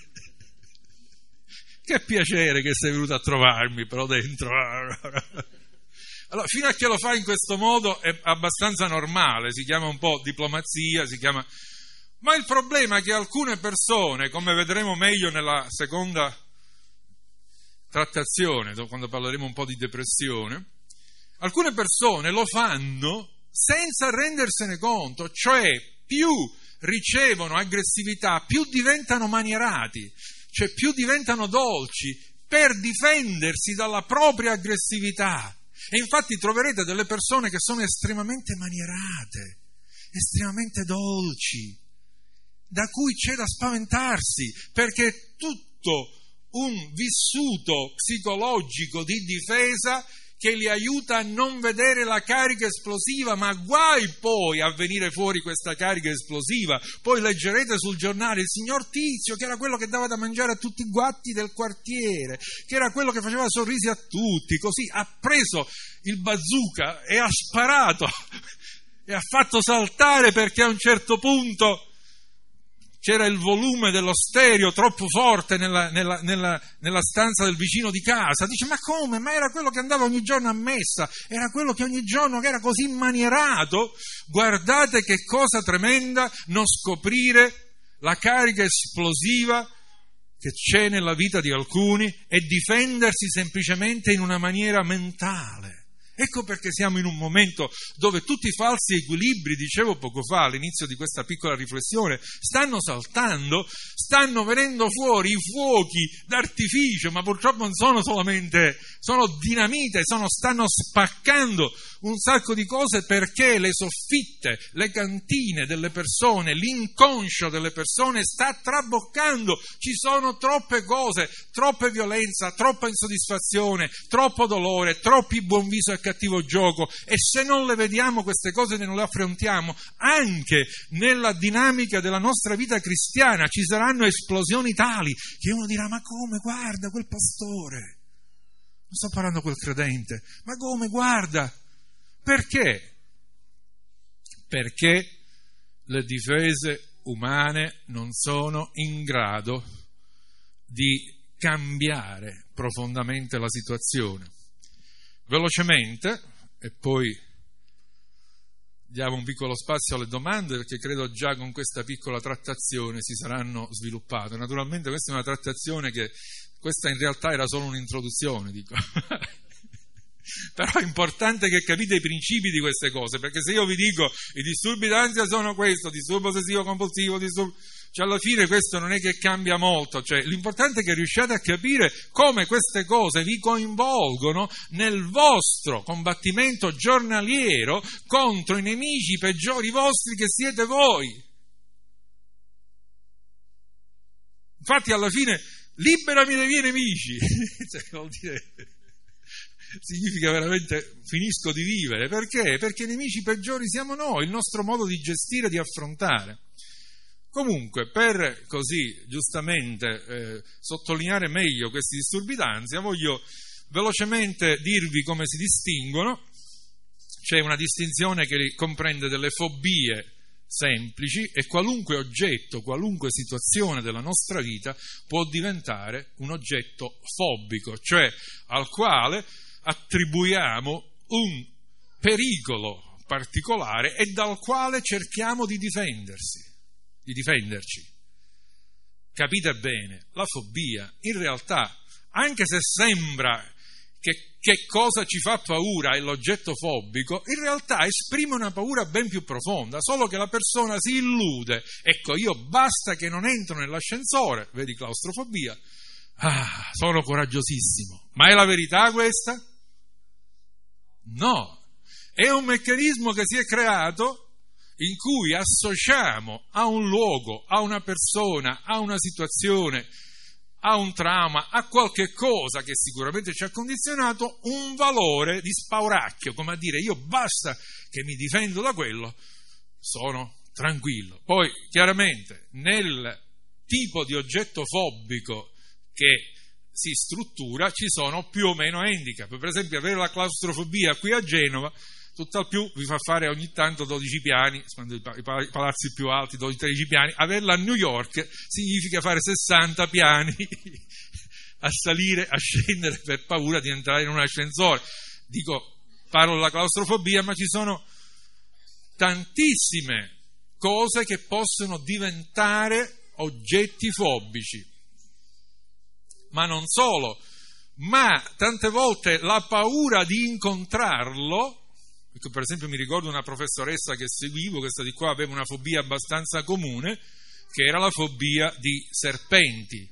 Che piacere che sei venuto a trovarmi, però dentro. Allora, fino a che lo fai in questo modo è abbastanza normale, si chiama un po' diplomazia, si chiama... Ma il problema è che alcune persone, come vedremo meglio nella seconda trattazione, quando parleremo un po' di depressione, alcune persone lo fanno senza rendersene conto, cioè più ricevono aggressività, più diventano manierati, cioè più diventano dolci per difendersi dalla propria aggressività. E infatti troverete delle persone che sono estremamente manierate, estremamente dolci, da cui c'è da spaventarsi, perché è tutto un vissuto psicologico di difesa che li aiuta a non vedere la carica esplosiva, ma guai poi a venire fuori questa carica esplosiva. Poi leggerete sul giornale il signor Tizio, che era quello che dava da mangiare a tutti i guatti del quartiere, che era quello che faceva sorrisi a tutti, così ha preso il bazooka e ha sparato e ha fatto saltare, perché a un certo punto c'era il volume dello stereo troppo forte nella, nella, nella, nella stanza del vicino di casa. Dice, ma come? Ma era quello che andava ogni giorno a messa, era quello che ogni giorno che era così manierato. Guardate che cosa tremenda non scoprire la carica esplosiva che c'è nella vita di alcuni e difendersi semplicemente in una maniera mentale. Ecco perché siamo in un momento dove tutti i falsi equilibri, dicevo poco fa all'inizio di questa piccola riflessione, stanno saltando, stanno venendo fuori i fuochi d'artificio, ma purtroppo non sono solamente, sono dinamite, sono, stanno spaccando un sacco di cose perché le soffitte, le cantine delle persone, l'inconscio delle persone sta traboccando. Ci sono troppe cose, troppe violenza, troppa insoddisfazione, troppo dolore, troppi buon viso e cattivo gioco, e se non le vediamo queste cose e non le affrontiamo anche nella dinamica della nostra vita cristiana, ci saranno esplosioni tali che uno dirà, ma come, guarda quel pastore, non sto parlando quel credente, ma come, guarda. Perché? Perché le difese umane non sono in grado di cambiare profondamente la situazione. Velocemente, e poi diamo un piccolo spazio alle domande, perché credo già con questa piccola trattazione si saranno sviluppate. Naturalmente questa è una trattazione che, questa in realtà era solo un'introduzione, dico. Però è importante che capite i principi di queste cose, perché se io vi dico i disturbi d'ansia sono questo, disturbo ossessivo compulsivo, disturbo... cioè alla fine questo non è che cambia molto, cioè l'importante è che riusciate a capire come queste cose vi coinvolgono nel vostro combattimento giornaliero contro i nemici peggiori vostri che siete voi. Infatti alla fine liberami dai miei nemici, cioè, vuol dire... significa veramente finisco di vivere. Perché? Perché i nemici peggiori siamo noi, il nostro modo di gestire, di affrontare. Comunque, per così giustamente eh, sottolineare meglio questi disturbi d'ansia, voglio velocemente dirvi come si distinguono. C'è una distinzione che comprende delle fobie semplici, e qualunque oggetto, qualunque situazione della nostra vita può diventare un oggetto fobico, cioè al quale attribuiamo un pericolo particolare e dal quale cerchiamo di difendersi, di difenderci. Capite bene, la fobia in realtà, anche se sembra che, che cosa ci fa paura è l'oggetto fobico, in realtà esprime una paura ben più profonda, solo che la persona si illude. Ecco, io basta che non entro nell'ascensore, vedi claustrofobia, ah, sono coraggiosissimo. Ma è la verità questa? No, è un meccanismo che si è creato in cui associamo a un luogo, a una persona, a una situazione, a un trauma, a qualche cosa che sicuramente ci ha condizionato un valore di spauracchio, come a dire io basta che mi difendo da quello, sono tranquillo. Poi chiaramente nel tipo di oggetto fobico che si struttura ci sono più o meno handicap. Per esempio avere la claustrofobia qui a Genova tutt'al più vi fa fare ogni tanto dodici piani, i palazzi più alti, dodici tredici piani. Averla a New York significa fare sessanta piani a salire, a scendere per paura di entrare in un ascensore. Dico, parlo della claustrofobia, ma ci sono tantissime cose che possono diventare oggetti fobici. Ma non solo, ma tante volte la paura di incontrarlo. Ecco, per esempio mi ricordo una professoressa che seguivo, questa di qua aveva una fobia abbastanza comune, che era la fobia di serpenti.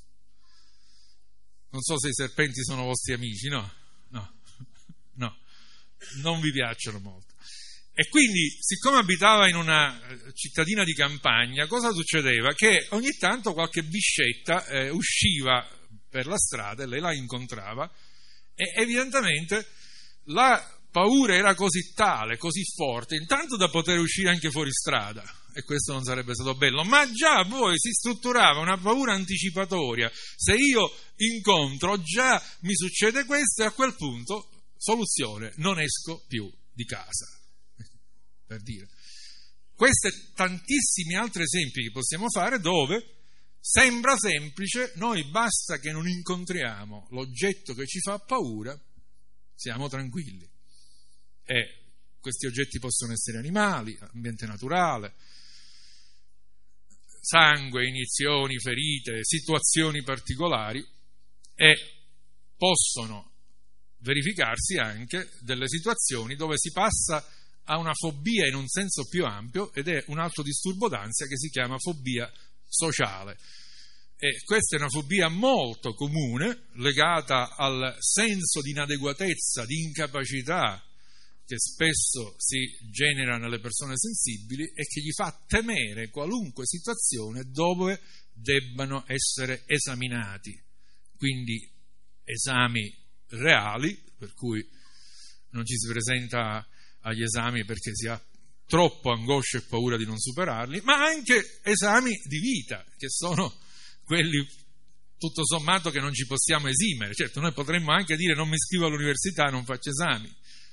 Non so se i serpenti sono vostri amici, no? No, no, non vi piacciono molto. E quindi, siccome abitava in una cittadina di campagna, cosa succedeva? Che ogni tanto qualche biscetta eh, usciva per la strada e lei la incontrava, e evidentemente la paura era così tale, così forte, intanto da poter uscire anche fuori strada, e questo non sarebbe stato bello, ma già poi si strutturava una paura anticipatoria. Se io incontro, già mi succede questo, e a quel punto, soluzione, non esco più di casa, per dire. Questi e tantissimi altri esempi che possiamo fare dove sembra semplice, noi basta che non incontriamo l'oggetto che ci fa paura, siamo tranquilli. E questi oggetti possono essere animali, ambiente naturale, sangue, iniezioni, ferite, situazioni particolari, e possono verificarsi anche delle situazioni dove si passa a una fobia in un senso più ampio, ed è un altro disturbo d'ansia che si chiama fobia sociale. E questa è una fobia molto comune, legata al senso di inadeguatezza, di incapacità che spesso si genera nelle persone sensibili e che gli fa temere qualunque situazione dove debbano essere esaminati. Quindi esami reali, per cui non ci si presenta agli esami perché si ha troppo angoscia e paura di non superarli, ma anche esami di vita, che sono quelli tutto sommato che non ci possiamo esimere. Certo, noi potremmo anche dire non mi iscrivo all'università, non faccio esami.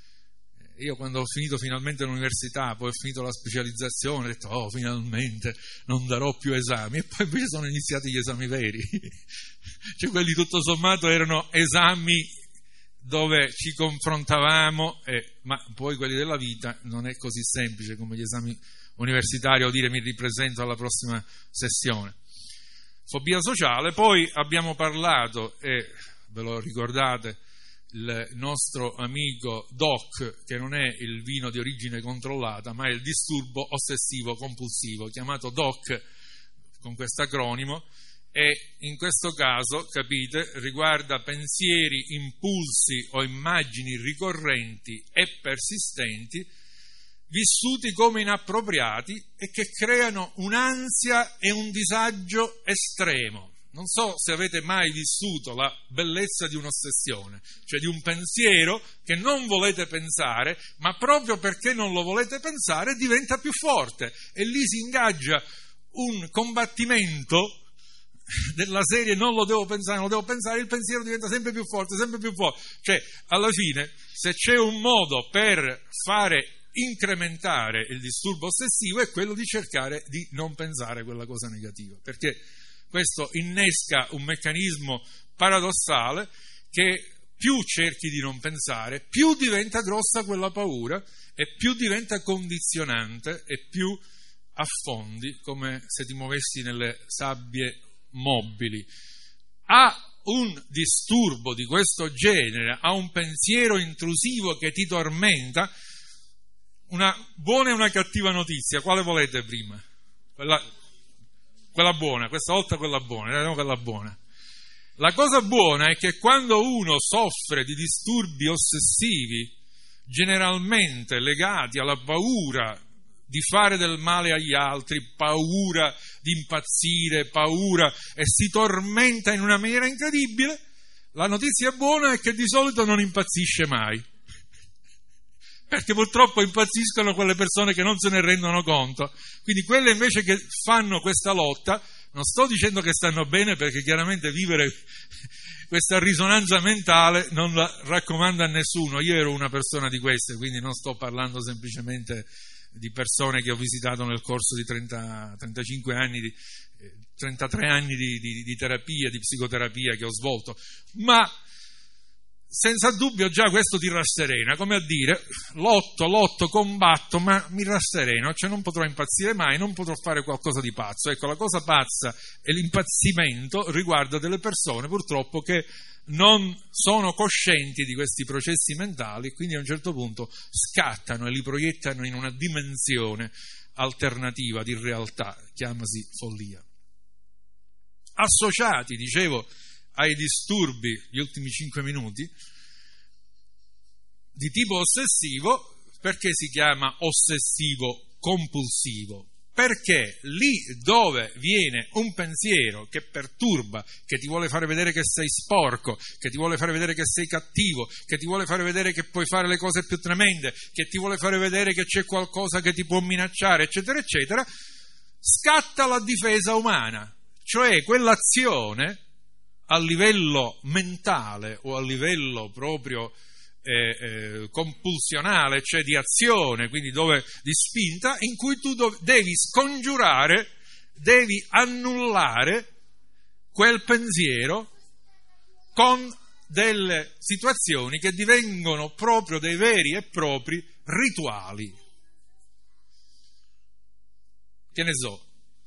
Io quando ho finito finalmente l'università, poi ho finito la specializzazione, ho detto oh finalmente non darò più esami, e poi invece sono iniziati gli esami veri. Cioè quelli tutto sommato erano esami dove ci confrontavamo, eh, ma poi quelli della vita non è così semplice come gli esami universitari o dire mi ripresento alla prossima sessione. Fobia sociale. Poi abbiamo parlato, e ve lo ricordate, il nostro amico Doc, che non è il vino di origine controllata, ma è il disturbo ossessivo compulsivo, chiamato Doc con questo acronimo, e in questo caso, capite, riguarda pensieri, impulsi o immagini ricorrenti e persistenti, vissuti come inappropriati e che creano un'ansia e un disagio estremo. Non so se avete mai vissuto la bellezza di un'ossessione, cioè di un pensiero che non volete pensare, ma proprio perché non lo volete pensare diventa più forte, e lì si ingaggia un combattimento della serie non lo devo pensare, non lo devo pensare, il pensiero diventa sempre più forte, sempre più forte. Cioè, alla fine, se c'è un modo per fare incrementare il disturbo ossessivo è quello di cercare di non pensare quella cosa negativa, perché questo innesca un meccanismo paradossale che più cerchi di non pensare, più diventa grossa quella paura e più diventa condizionante e più affondi, come se ti muovessi nelle sabbie mobili. A un disturbo di questo genere, a un pensiero intrusivo che ti tormenta, una buona e una cattiva notizia, quale volete prima? Quella, quella buona, questa volta quella buona, quella buona. La cosa buona è che quando uno soffre di disturbi ossessivi, generalmente legati alla paura di fare del male agli altri, paura di impazzire, paura, e si tormenta in una maniera incredibile, la notizia buona è che di solito non impazzisce mai. Perché purtroppo impazziscono quelle persone che non se ne rendono conto. Quindi quelle invece che fanno questa lotta, non sto dicendo che stanno bene, perché chiaramente vivere questa risonanza mentale non la raccomando a nessuno. Io ero una persona di queste, quindi non sto parlando semplicemente di persone che ho visitato nel corso di trenta, trentacinque anni, di, trentatré anni di, di, di terapia, di psicoterapia che ho svolto, ma senza dubbio già questo ti rasserena, come a dire lotto, lotto, combatto, ma mi rassereno, cioè non potrò impazzire mai, non potrò fare qualcosa di pazzo. Ecco, la cosa pazza e l'impazzimento riguarda delle persone purtroppo che non sono coscienti di questi processi mentali, quindi a un certo punto scattano e li proiettano in una dimensione alternativa di realtà, chiamasi follia. Associati, dicevo, ai disturbi, gli ultimi cinque minuti, di tipo ossessivo, perché si chiama ossessivo compulsivo? Perché lì dove viene un pensiero che perturba, che ti vuole fare vedere che sei sporco, che ti vuole fare vedere che sei cattivo, che ti vuole fare vedere che puoi fare le cose più tremende, che ti vuole fare vedere che c'è qualcosa che ti può minacciare, eccetera, eccetera, scatta la difesa umana, cioè quell'azione a livello mentale o a livello proprio eh, eh, compulsionale, cioè di azione, quindi dove, di spinta, in cui tu dov- devi scongiurare, devi annullare quel pensiero con delle situazioni che divengono proprio dei veri e propri rituali. Che ne so,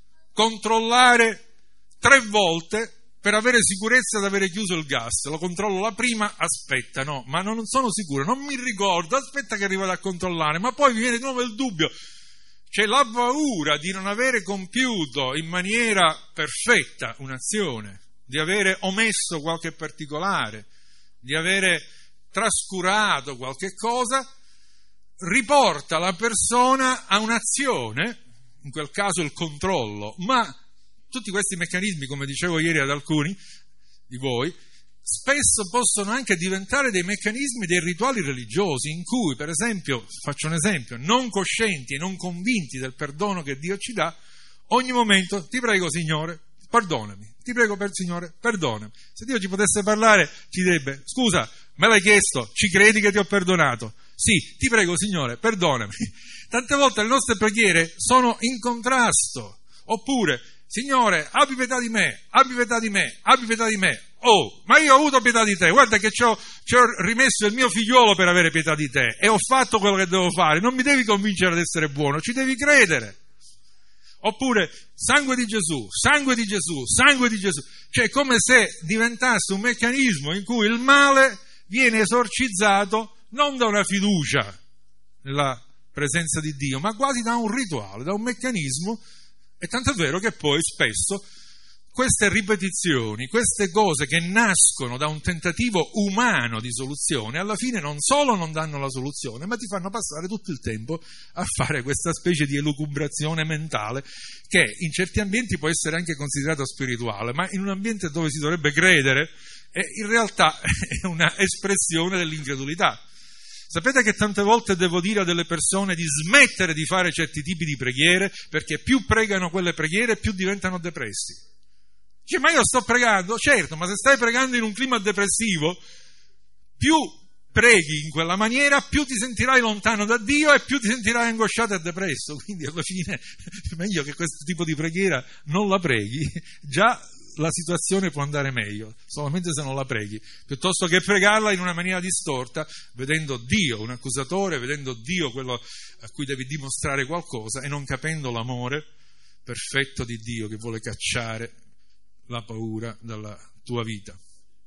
controllare tre volte per avere sicurezza di avere chiuso il gas. Lo controllo la prima, aspetta, no, ma non sono sicuro, non mi ricordo, aspetta che arrivo a controllare, ma poi mi viene di nuovo il dubbio. C'è la paura di non avere compiuto in maniera perfetta un'azione, di avere omesso qualche particolare, di avere trascurato qualche cosa, riporta la persona a un'azione, in quel caso il controllo, ma tutti questi meccanismi, come dicevo ieri ad alcuni di voi, spesso possono anche diventare dei meccanismi, dei rituali religiosi, in cui, per esempio, faccio un esempio, non coscienti e non convinti del perdono che Dio ci dà, ogni momento, ti prego Signore, perdonami, ti prego per Signore, perdonami. Se Dio ci potesse parlare, ci direbbe, scusa, me l'hai chiesto, ci credi che ti ho perdonato? Sì, ti prego Signore, perdonami. Tante volte le nostre preghiere sono in contrasto, oppure, Signore, abbi pietà di me, abbi pietà di me, abbi pietà di me. Oh, ma io ho avuto pietà di te, guarda che ci ho, ci ho rimesso il mio figliolo per avere pietà di te e ho fatto quello che devo fare, non mi devi convincere ad essere buono, ci devi credere. Oppure, sangue di Gesù, sangue di Gesù, sangue di Gesù. Cioè, come se diventasse un meccanismo in cui il male viene esorcizzato non da una fiducia nella presenza di Dio, ma quasi da un rituale, da un meccanismo. E tanto è vero che poi spesso queste ripetizioni, queste cose che nascono da un tentativo umano di soluzione, alla fine non solo non danno la soluzione, ma ti fanno passare tutto il tempo a fare questa specie di elucubrazione mentale che in certi ambienti può essere anche considerata spirituale, ma in un ambiente dove si dovrebbe credere è in realtà è una espressione dell'incredulità. Sapete che tante volte devo dire a delle persone di smettere di fare certi tipi di preghiere, perché più pregano quelle preghiere più diventano depressi. Dice, ma io sto pregando? Certo, ma se stai pregando in un clima depressivo, più preghi in quella maniera, più ti sentirai lontano da Dio e più ti sentirai angosciato e depresso. Quindi alla fine è meglio che questo tipo di preghiera non la preghi, già la situazione può andare meglio, solamente se non la preghi, piuttosto che pregarla in una maniera distorta, vedendo Dio un accusatore, vedendo Dio quello a cui devi dimostrare qualcosa e non capendo l'amore perfetto di Dio che vuole cacciare la paura dalla tua vita.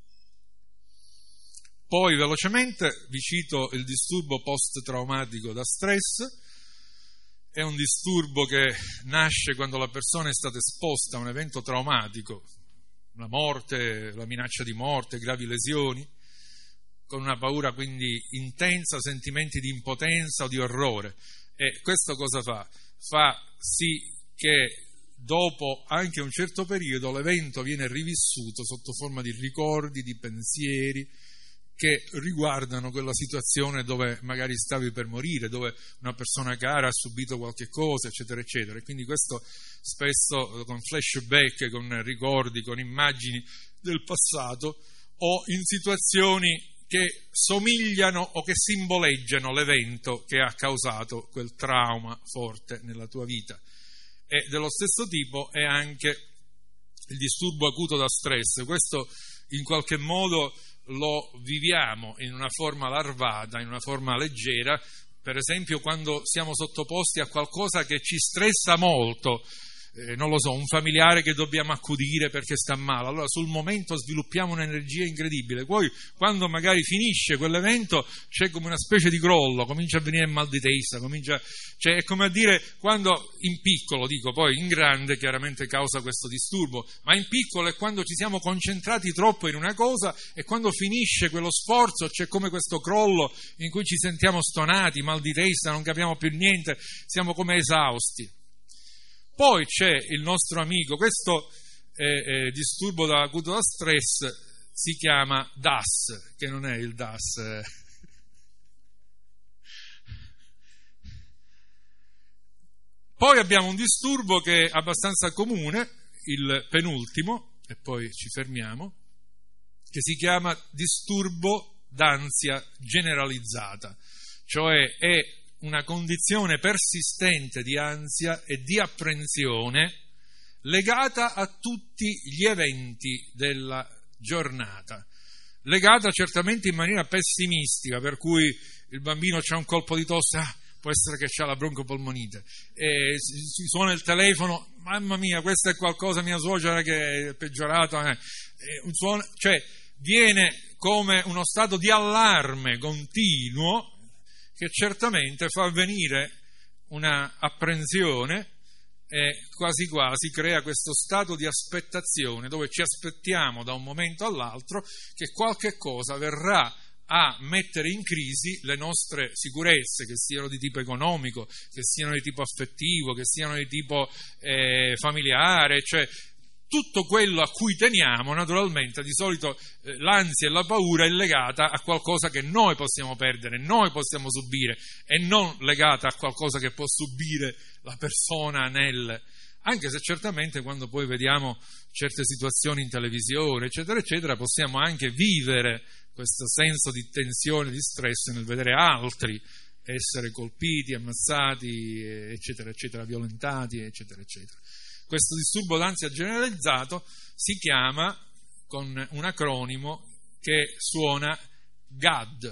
Poi velocemente vi cito il disturbo post-traumatico da stress. È un disturbo che nasce quando la persona è stata esposta a un evento traumatico, la morte, la minaccia di morte, gravi lesioni, con una paura quindi intensa, sentimenti di impotenza o di orrore. E questo cosa fa? Fa sì che dopo anche un certo periodo l'evento viene rivissuto sotto forma di ricordi, di pensieri che riguardano quella situazione dove magari stavi per morire, dove una persona cara ha subito qualche cosa, eccetera, eccetera. E quindi questo spesso con flashback, con ricordi, con immagini del passato o in situazioni che somigliano o che simboleggiano l'evento che ha causato quel trauma forte nella tua vita. E dello stesso tipo è anche il disturbo acuto da stress. Questo in qualche modo lo viviamo in una forma larvata, in una forma leggera, per esempio quando siamo sottoposti a qualcosa che ci stressa molto, eh, non lo so, un familiare che dobbiamo accudire perché sta male, allora sul momento sviluppiamo un'energia incredibile, poi quando magari finisce quell'evento c'è come una specie di crollo, comincia a venire mal di testa, comincia, cioè è come a dire, quando in piccolo, dico poi in grande chiaramente causa questo disturbo, ma in piccolo è quando ci siamo concentrati troppo in una cosa e quando finisce quello sforzo c'è come questo crollo in cui ci sentiamo stonati, mal di testa, non capiamo più niente, siamo come esausti. Poi c'è il nostro amico, questo eh, eh, disturbo da acuto da stress si chiama D A S, che non è il D A S. Eh. Poi abbiamo un disturbo che è abbastanza comune, il penultimo, e poi ci fermiamo, che si chiama disturbo d'ansia generalizzata, cioè è una condizione persistente di ansia e di apprensione legata a tutti gli eventi della giornata, legata certamente in maniera pessimistica, per cui il bambino c'ha un colpo di tosse, ah, può essere che c'ha la broncopolmonite, e si suona il telefono, mamma mia, questo è qualcosa, mia suocera che è peggiorata, eh, un suono, cioè viene come uno stato di allarme continuo che certamente fa venire una apprensione e quasi quasi crea questo stato di aspettazione dove ci aspettiamo da un momento all'altro che qualche cosa verrà a mettere in crisi le nostre sicurezze, che siano di tipo economico, che siano di tipo affettivo, che siano di tipo eh, familiare, cioè tutto quello a cui teniamo. Naturalmente di solito eh, l'ansia e la paura è legata a qualcosa che noi possiamo perdere, noi possiamo subire, e non legata a qualcosa che può subire la persona nel... Anche se certamente quando poi vediamo certe situazioni in televisione, eccetera, eccetera, possiamo anche vivere questo senso di tensione, di stress nel vedere altri essere colpiti, ammazzati, eccetera, eccetera, violentati, eccetera, eccetera. Questo disturbo d'ansia generalizzato si chiama con un acronimo che suona G A D.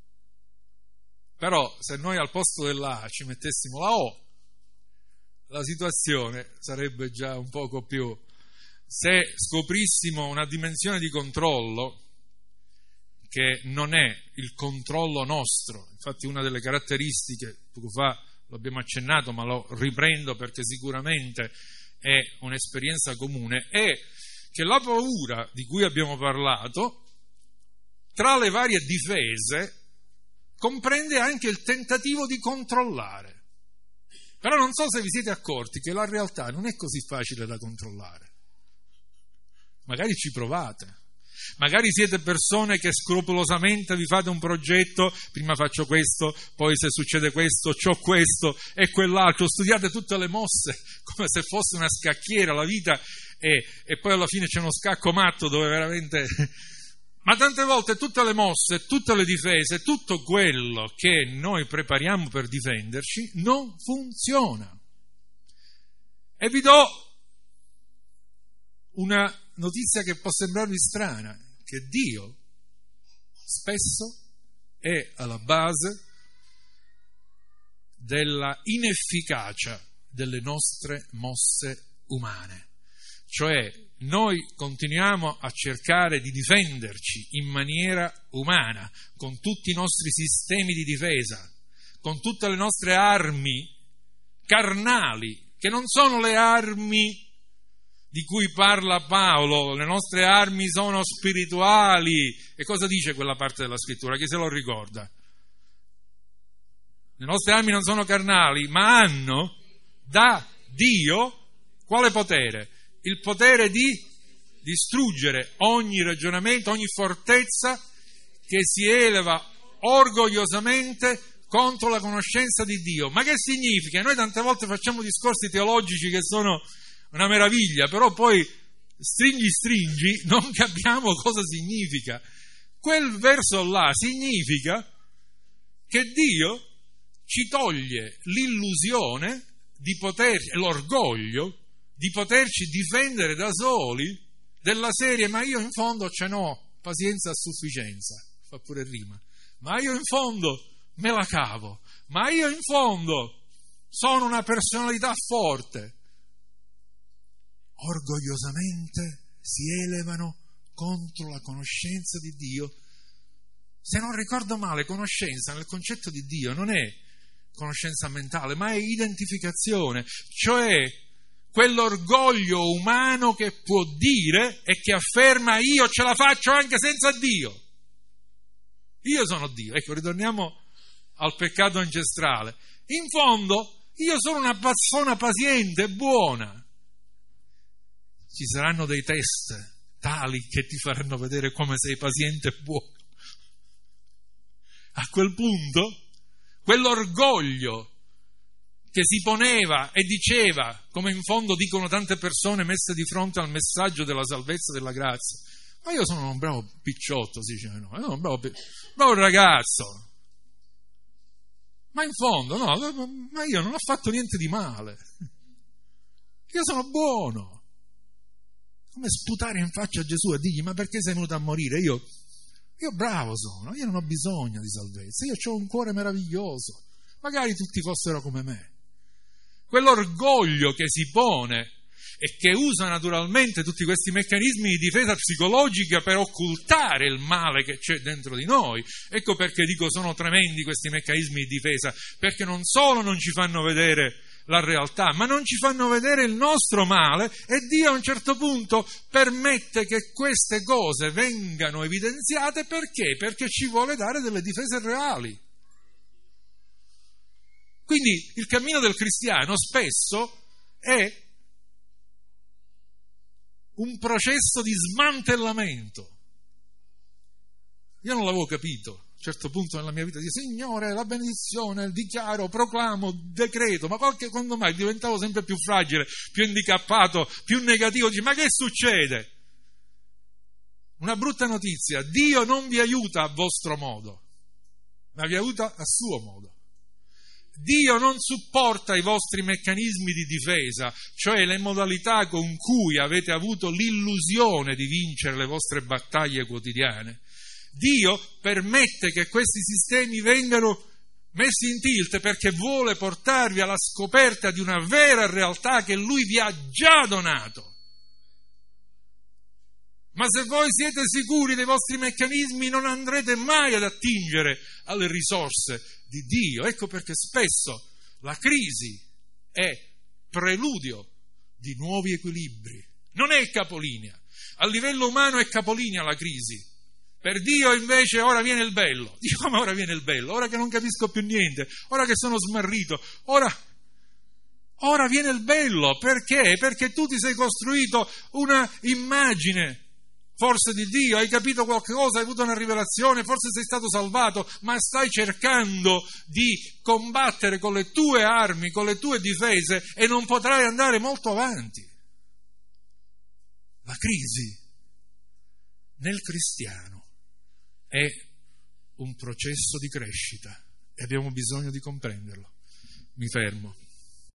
Però se noi al posto della A ci mettessimo la O, la situazione sarebbe già un poco più... Se scoprissimo una dimensione di controllo che non è il controllo nostro, infatti una delle caratteristiche, poco fa l'abbiamo accennato ma lo riprendo perché sicuramente è un'esperienza comune, è che la paura di cui abbiamo parlato, tra le varie difese, comprende anche il tentativo di controllare. Però non so se vi siete accorti che la realtà non è così facile da controllare. Magari ci provate. Magari siete persone che scrupolosamente vi fate un progetto, prima faccio questo, poi se succede questo, c'ho questo e quell'altro, studiate tutte le mosse come se fosse una scacchiera la vita e, e poi alla fine c'è uno scacco matto dove veramente... Ma tante volte tutte le mosse, tutte le difese, tutto quello che noi prepariamo per difenderci non funziona. E vi do una notizia che può sembrarvi strana, che Dio spesso è alla base della inefficacia delle nostre mosse umane. Cioè noi continuiamo a cercare di difenderci in maniera umana, con tutti i nostri sistemi di difesa, con tutte le nostre armi carnali, che non sono le armi di cui parla Paolo, le nostre armi sono spirituali. E cosa dice quella parte della scrittura? Chi se lo ricorda? Le nostre armi non sono carnali, ma hanno da Dio quale potere? Il potere di distruggere ogni ragionamento, ogni fortezza che si eleva orgogliosamente contro la conoscenza di Dio. Ma che significa? Noi tante volte facciamo discorsi teologici che sono una meraviglia, però poi stringi stringi non capiamo cosa significa. Quel verso là significa che Dio ci toglie l'illusione di poter, l'orgoglio di poterci difendere da soli, della serie ma io in fondo ce n'ho pazienza a sufficienza, fa pure rima, ma io in fondo me la cavo, ma io in fondo sono una personalità forte. Orgogliosamente si elevano contro la conoscenza di Dio. Se non ricordo male, conoscenza nel concetto di Dio non è conoscenza mentale, ma è identificazione, cioè quell'orgoglio umano che può dire e che afferma io ce la faccio anche senza Dio. Io sono Dio. Ecco, ritorniamo al peccato ancestrale. In fondo io sono una persona paziente e buona. Ci saranno dei test tali che ti faranno vedere come sei paziente e buono. A quel punto, quell'orgoglio che si poneva e diceva, come in fondo dicono tante persone messe di fronte al messaggio della salvezza e della grazia, Ma io sono un bravo picciotto, si dice, no, io sono un bravo, bravo ragazzo. Ma in fondo, no, ma io non ho fatto niente di male. Io sono buono. Come sputare in faccia a Gesù e dirgli: ma perché sei venuto a morire? Io, io bravo sono, io non ho bisogno di salvezza, io ho un cuore meraviglioso. Magari tutti fossero come me. Quell'orgoglio che si pone e che usa naturalmente tutti questi meccanismi di difesa psicologica per occultare il male che c'è dentro di noi. Ecco perché dico sono tremendi questi meccanismi di difesa, perché non solo non ci fanno vedere la realtà, ma non ci fanno vedere il nostro male, e Dio a un certo punto permette che queste cose vengano evidenziate. Perché? Perché ci vuole dare delle difese reali. Quindi il cammino del cristiano spesso è un processo di smantellamento. Io non l'avevo capito. A un certo punto nella mia vita dico: Signore, la benedizione, dichiaro, proclamo, decreto, ma qualche, quando mai diventavo sempre più fragile, più handicappato, più negativo, dico: ma che succede? Una brutta notizia: Dio non vi aiuta a vostro modo, ma vi aiuta a suo modo. Dio non supporta i vostri meccanismi di difesa, cioè le modalità con cui avete avuto l'illusione di vincere le vostre battaglie quotidiane. Dio permette che questi sistemi vengano messi in tilt perché vuole portarvi alla scoperta di una vera realtà che Lui vi ha già donato. Ma se voi siete sicuri dei vostri meccanismi, non andrete mai ad attingere alle risorse di Dio. Ecco perché spesso la crisi è preludio di nuovi equilibri, non è capolinea. A livello umano è capolinea la crisi. Per Dio invece ora viene il bello. Dico: come ora viene il bello? Ora che non capisco più niente, ora che sono smarrito, ora, ora viene il bello. Perché? Perché tu ti sei costruito una immagine forse di Dio, hai capito qualcosa, hai avuto una rivelazione, forse sei stato salvato, ma stai cercando di combattere con le tue armi, con le tue difese, e non potrai andare molto avanti. La crisi nel cristiano è un processo di crescita e abbiamo bisogno di comprenderlo. Mi fermo.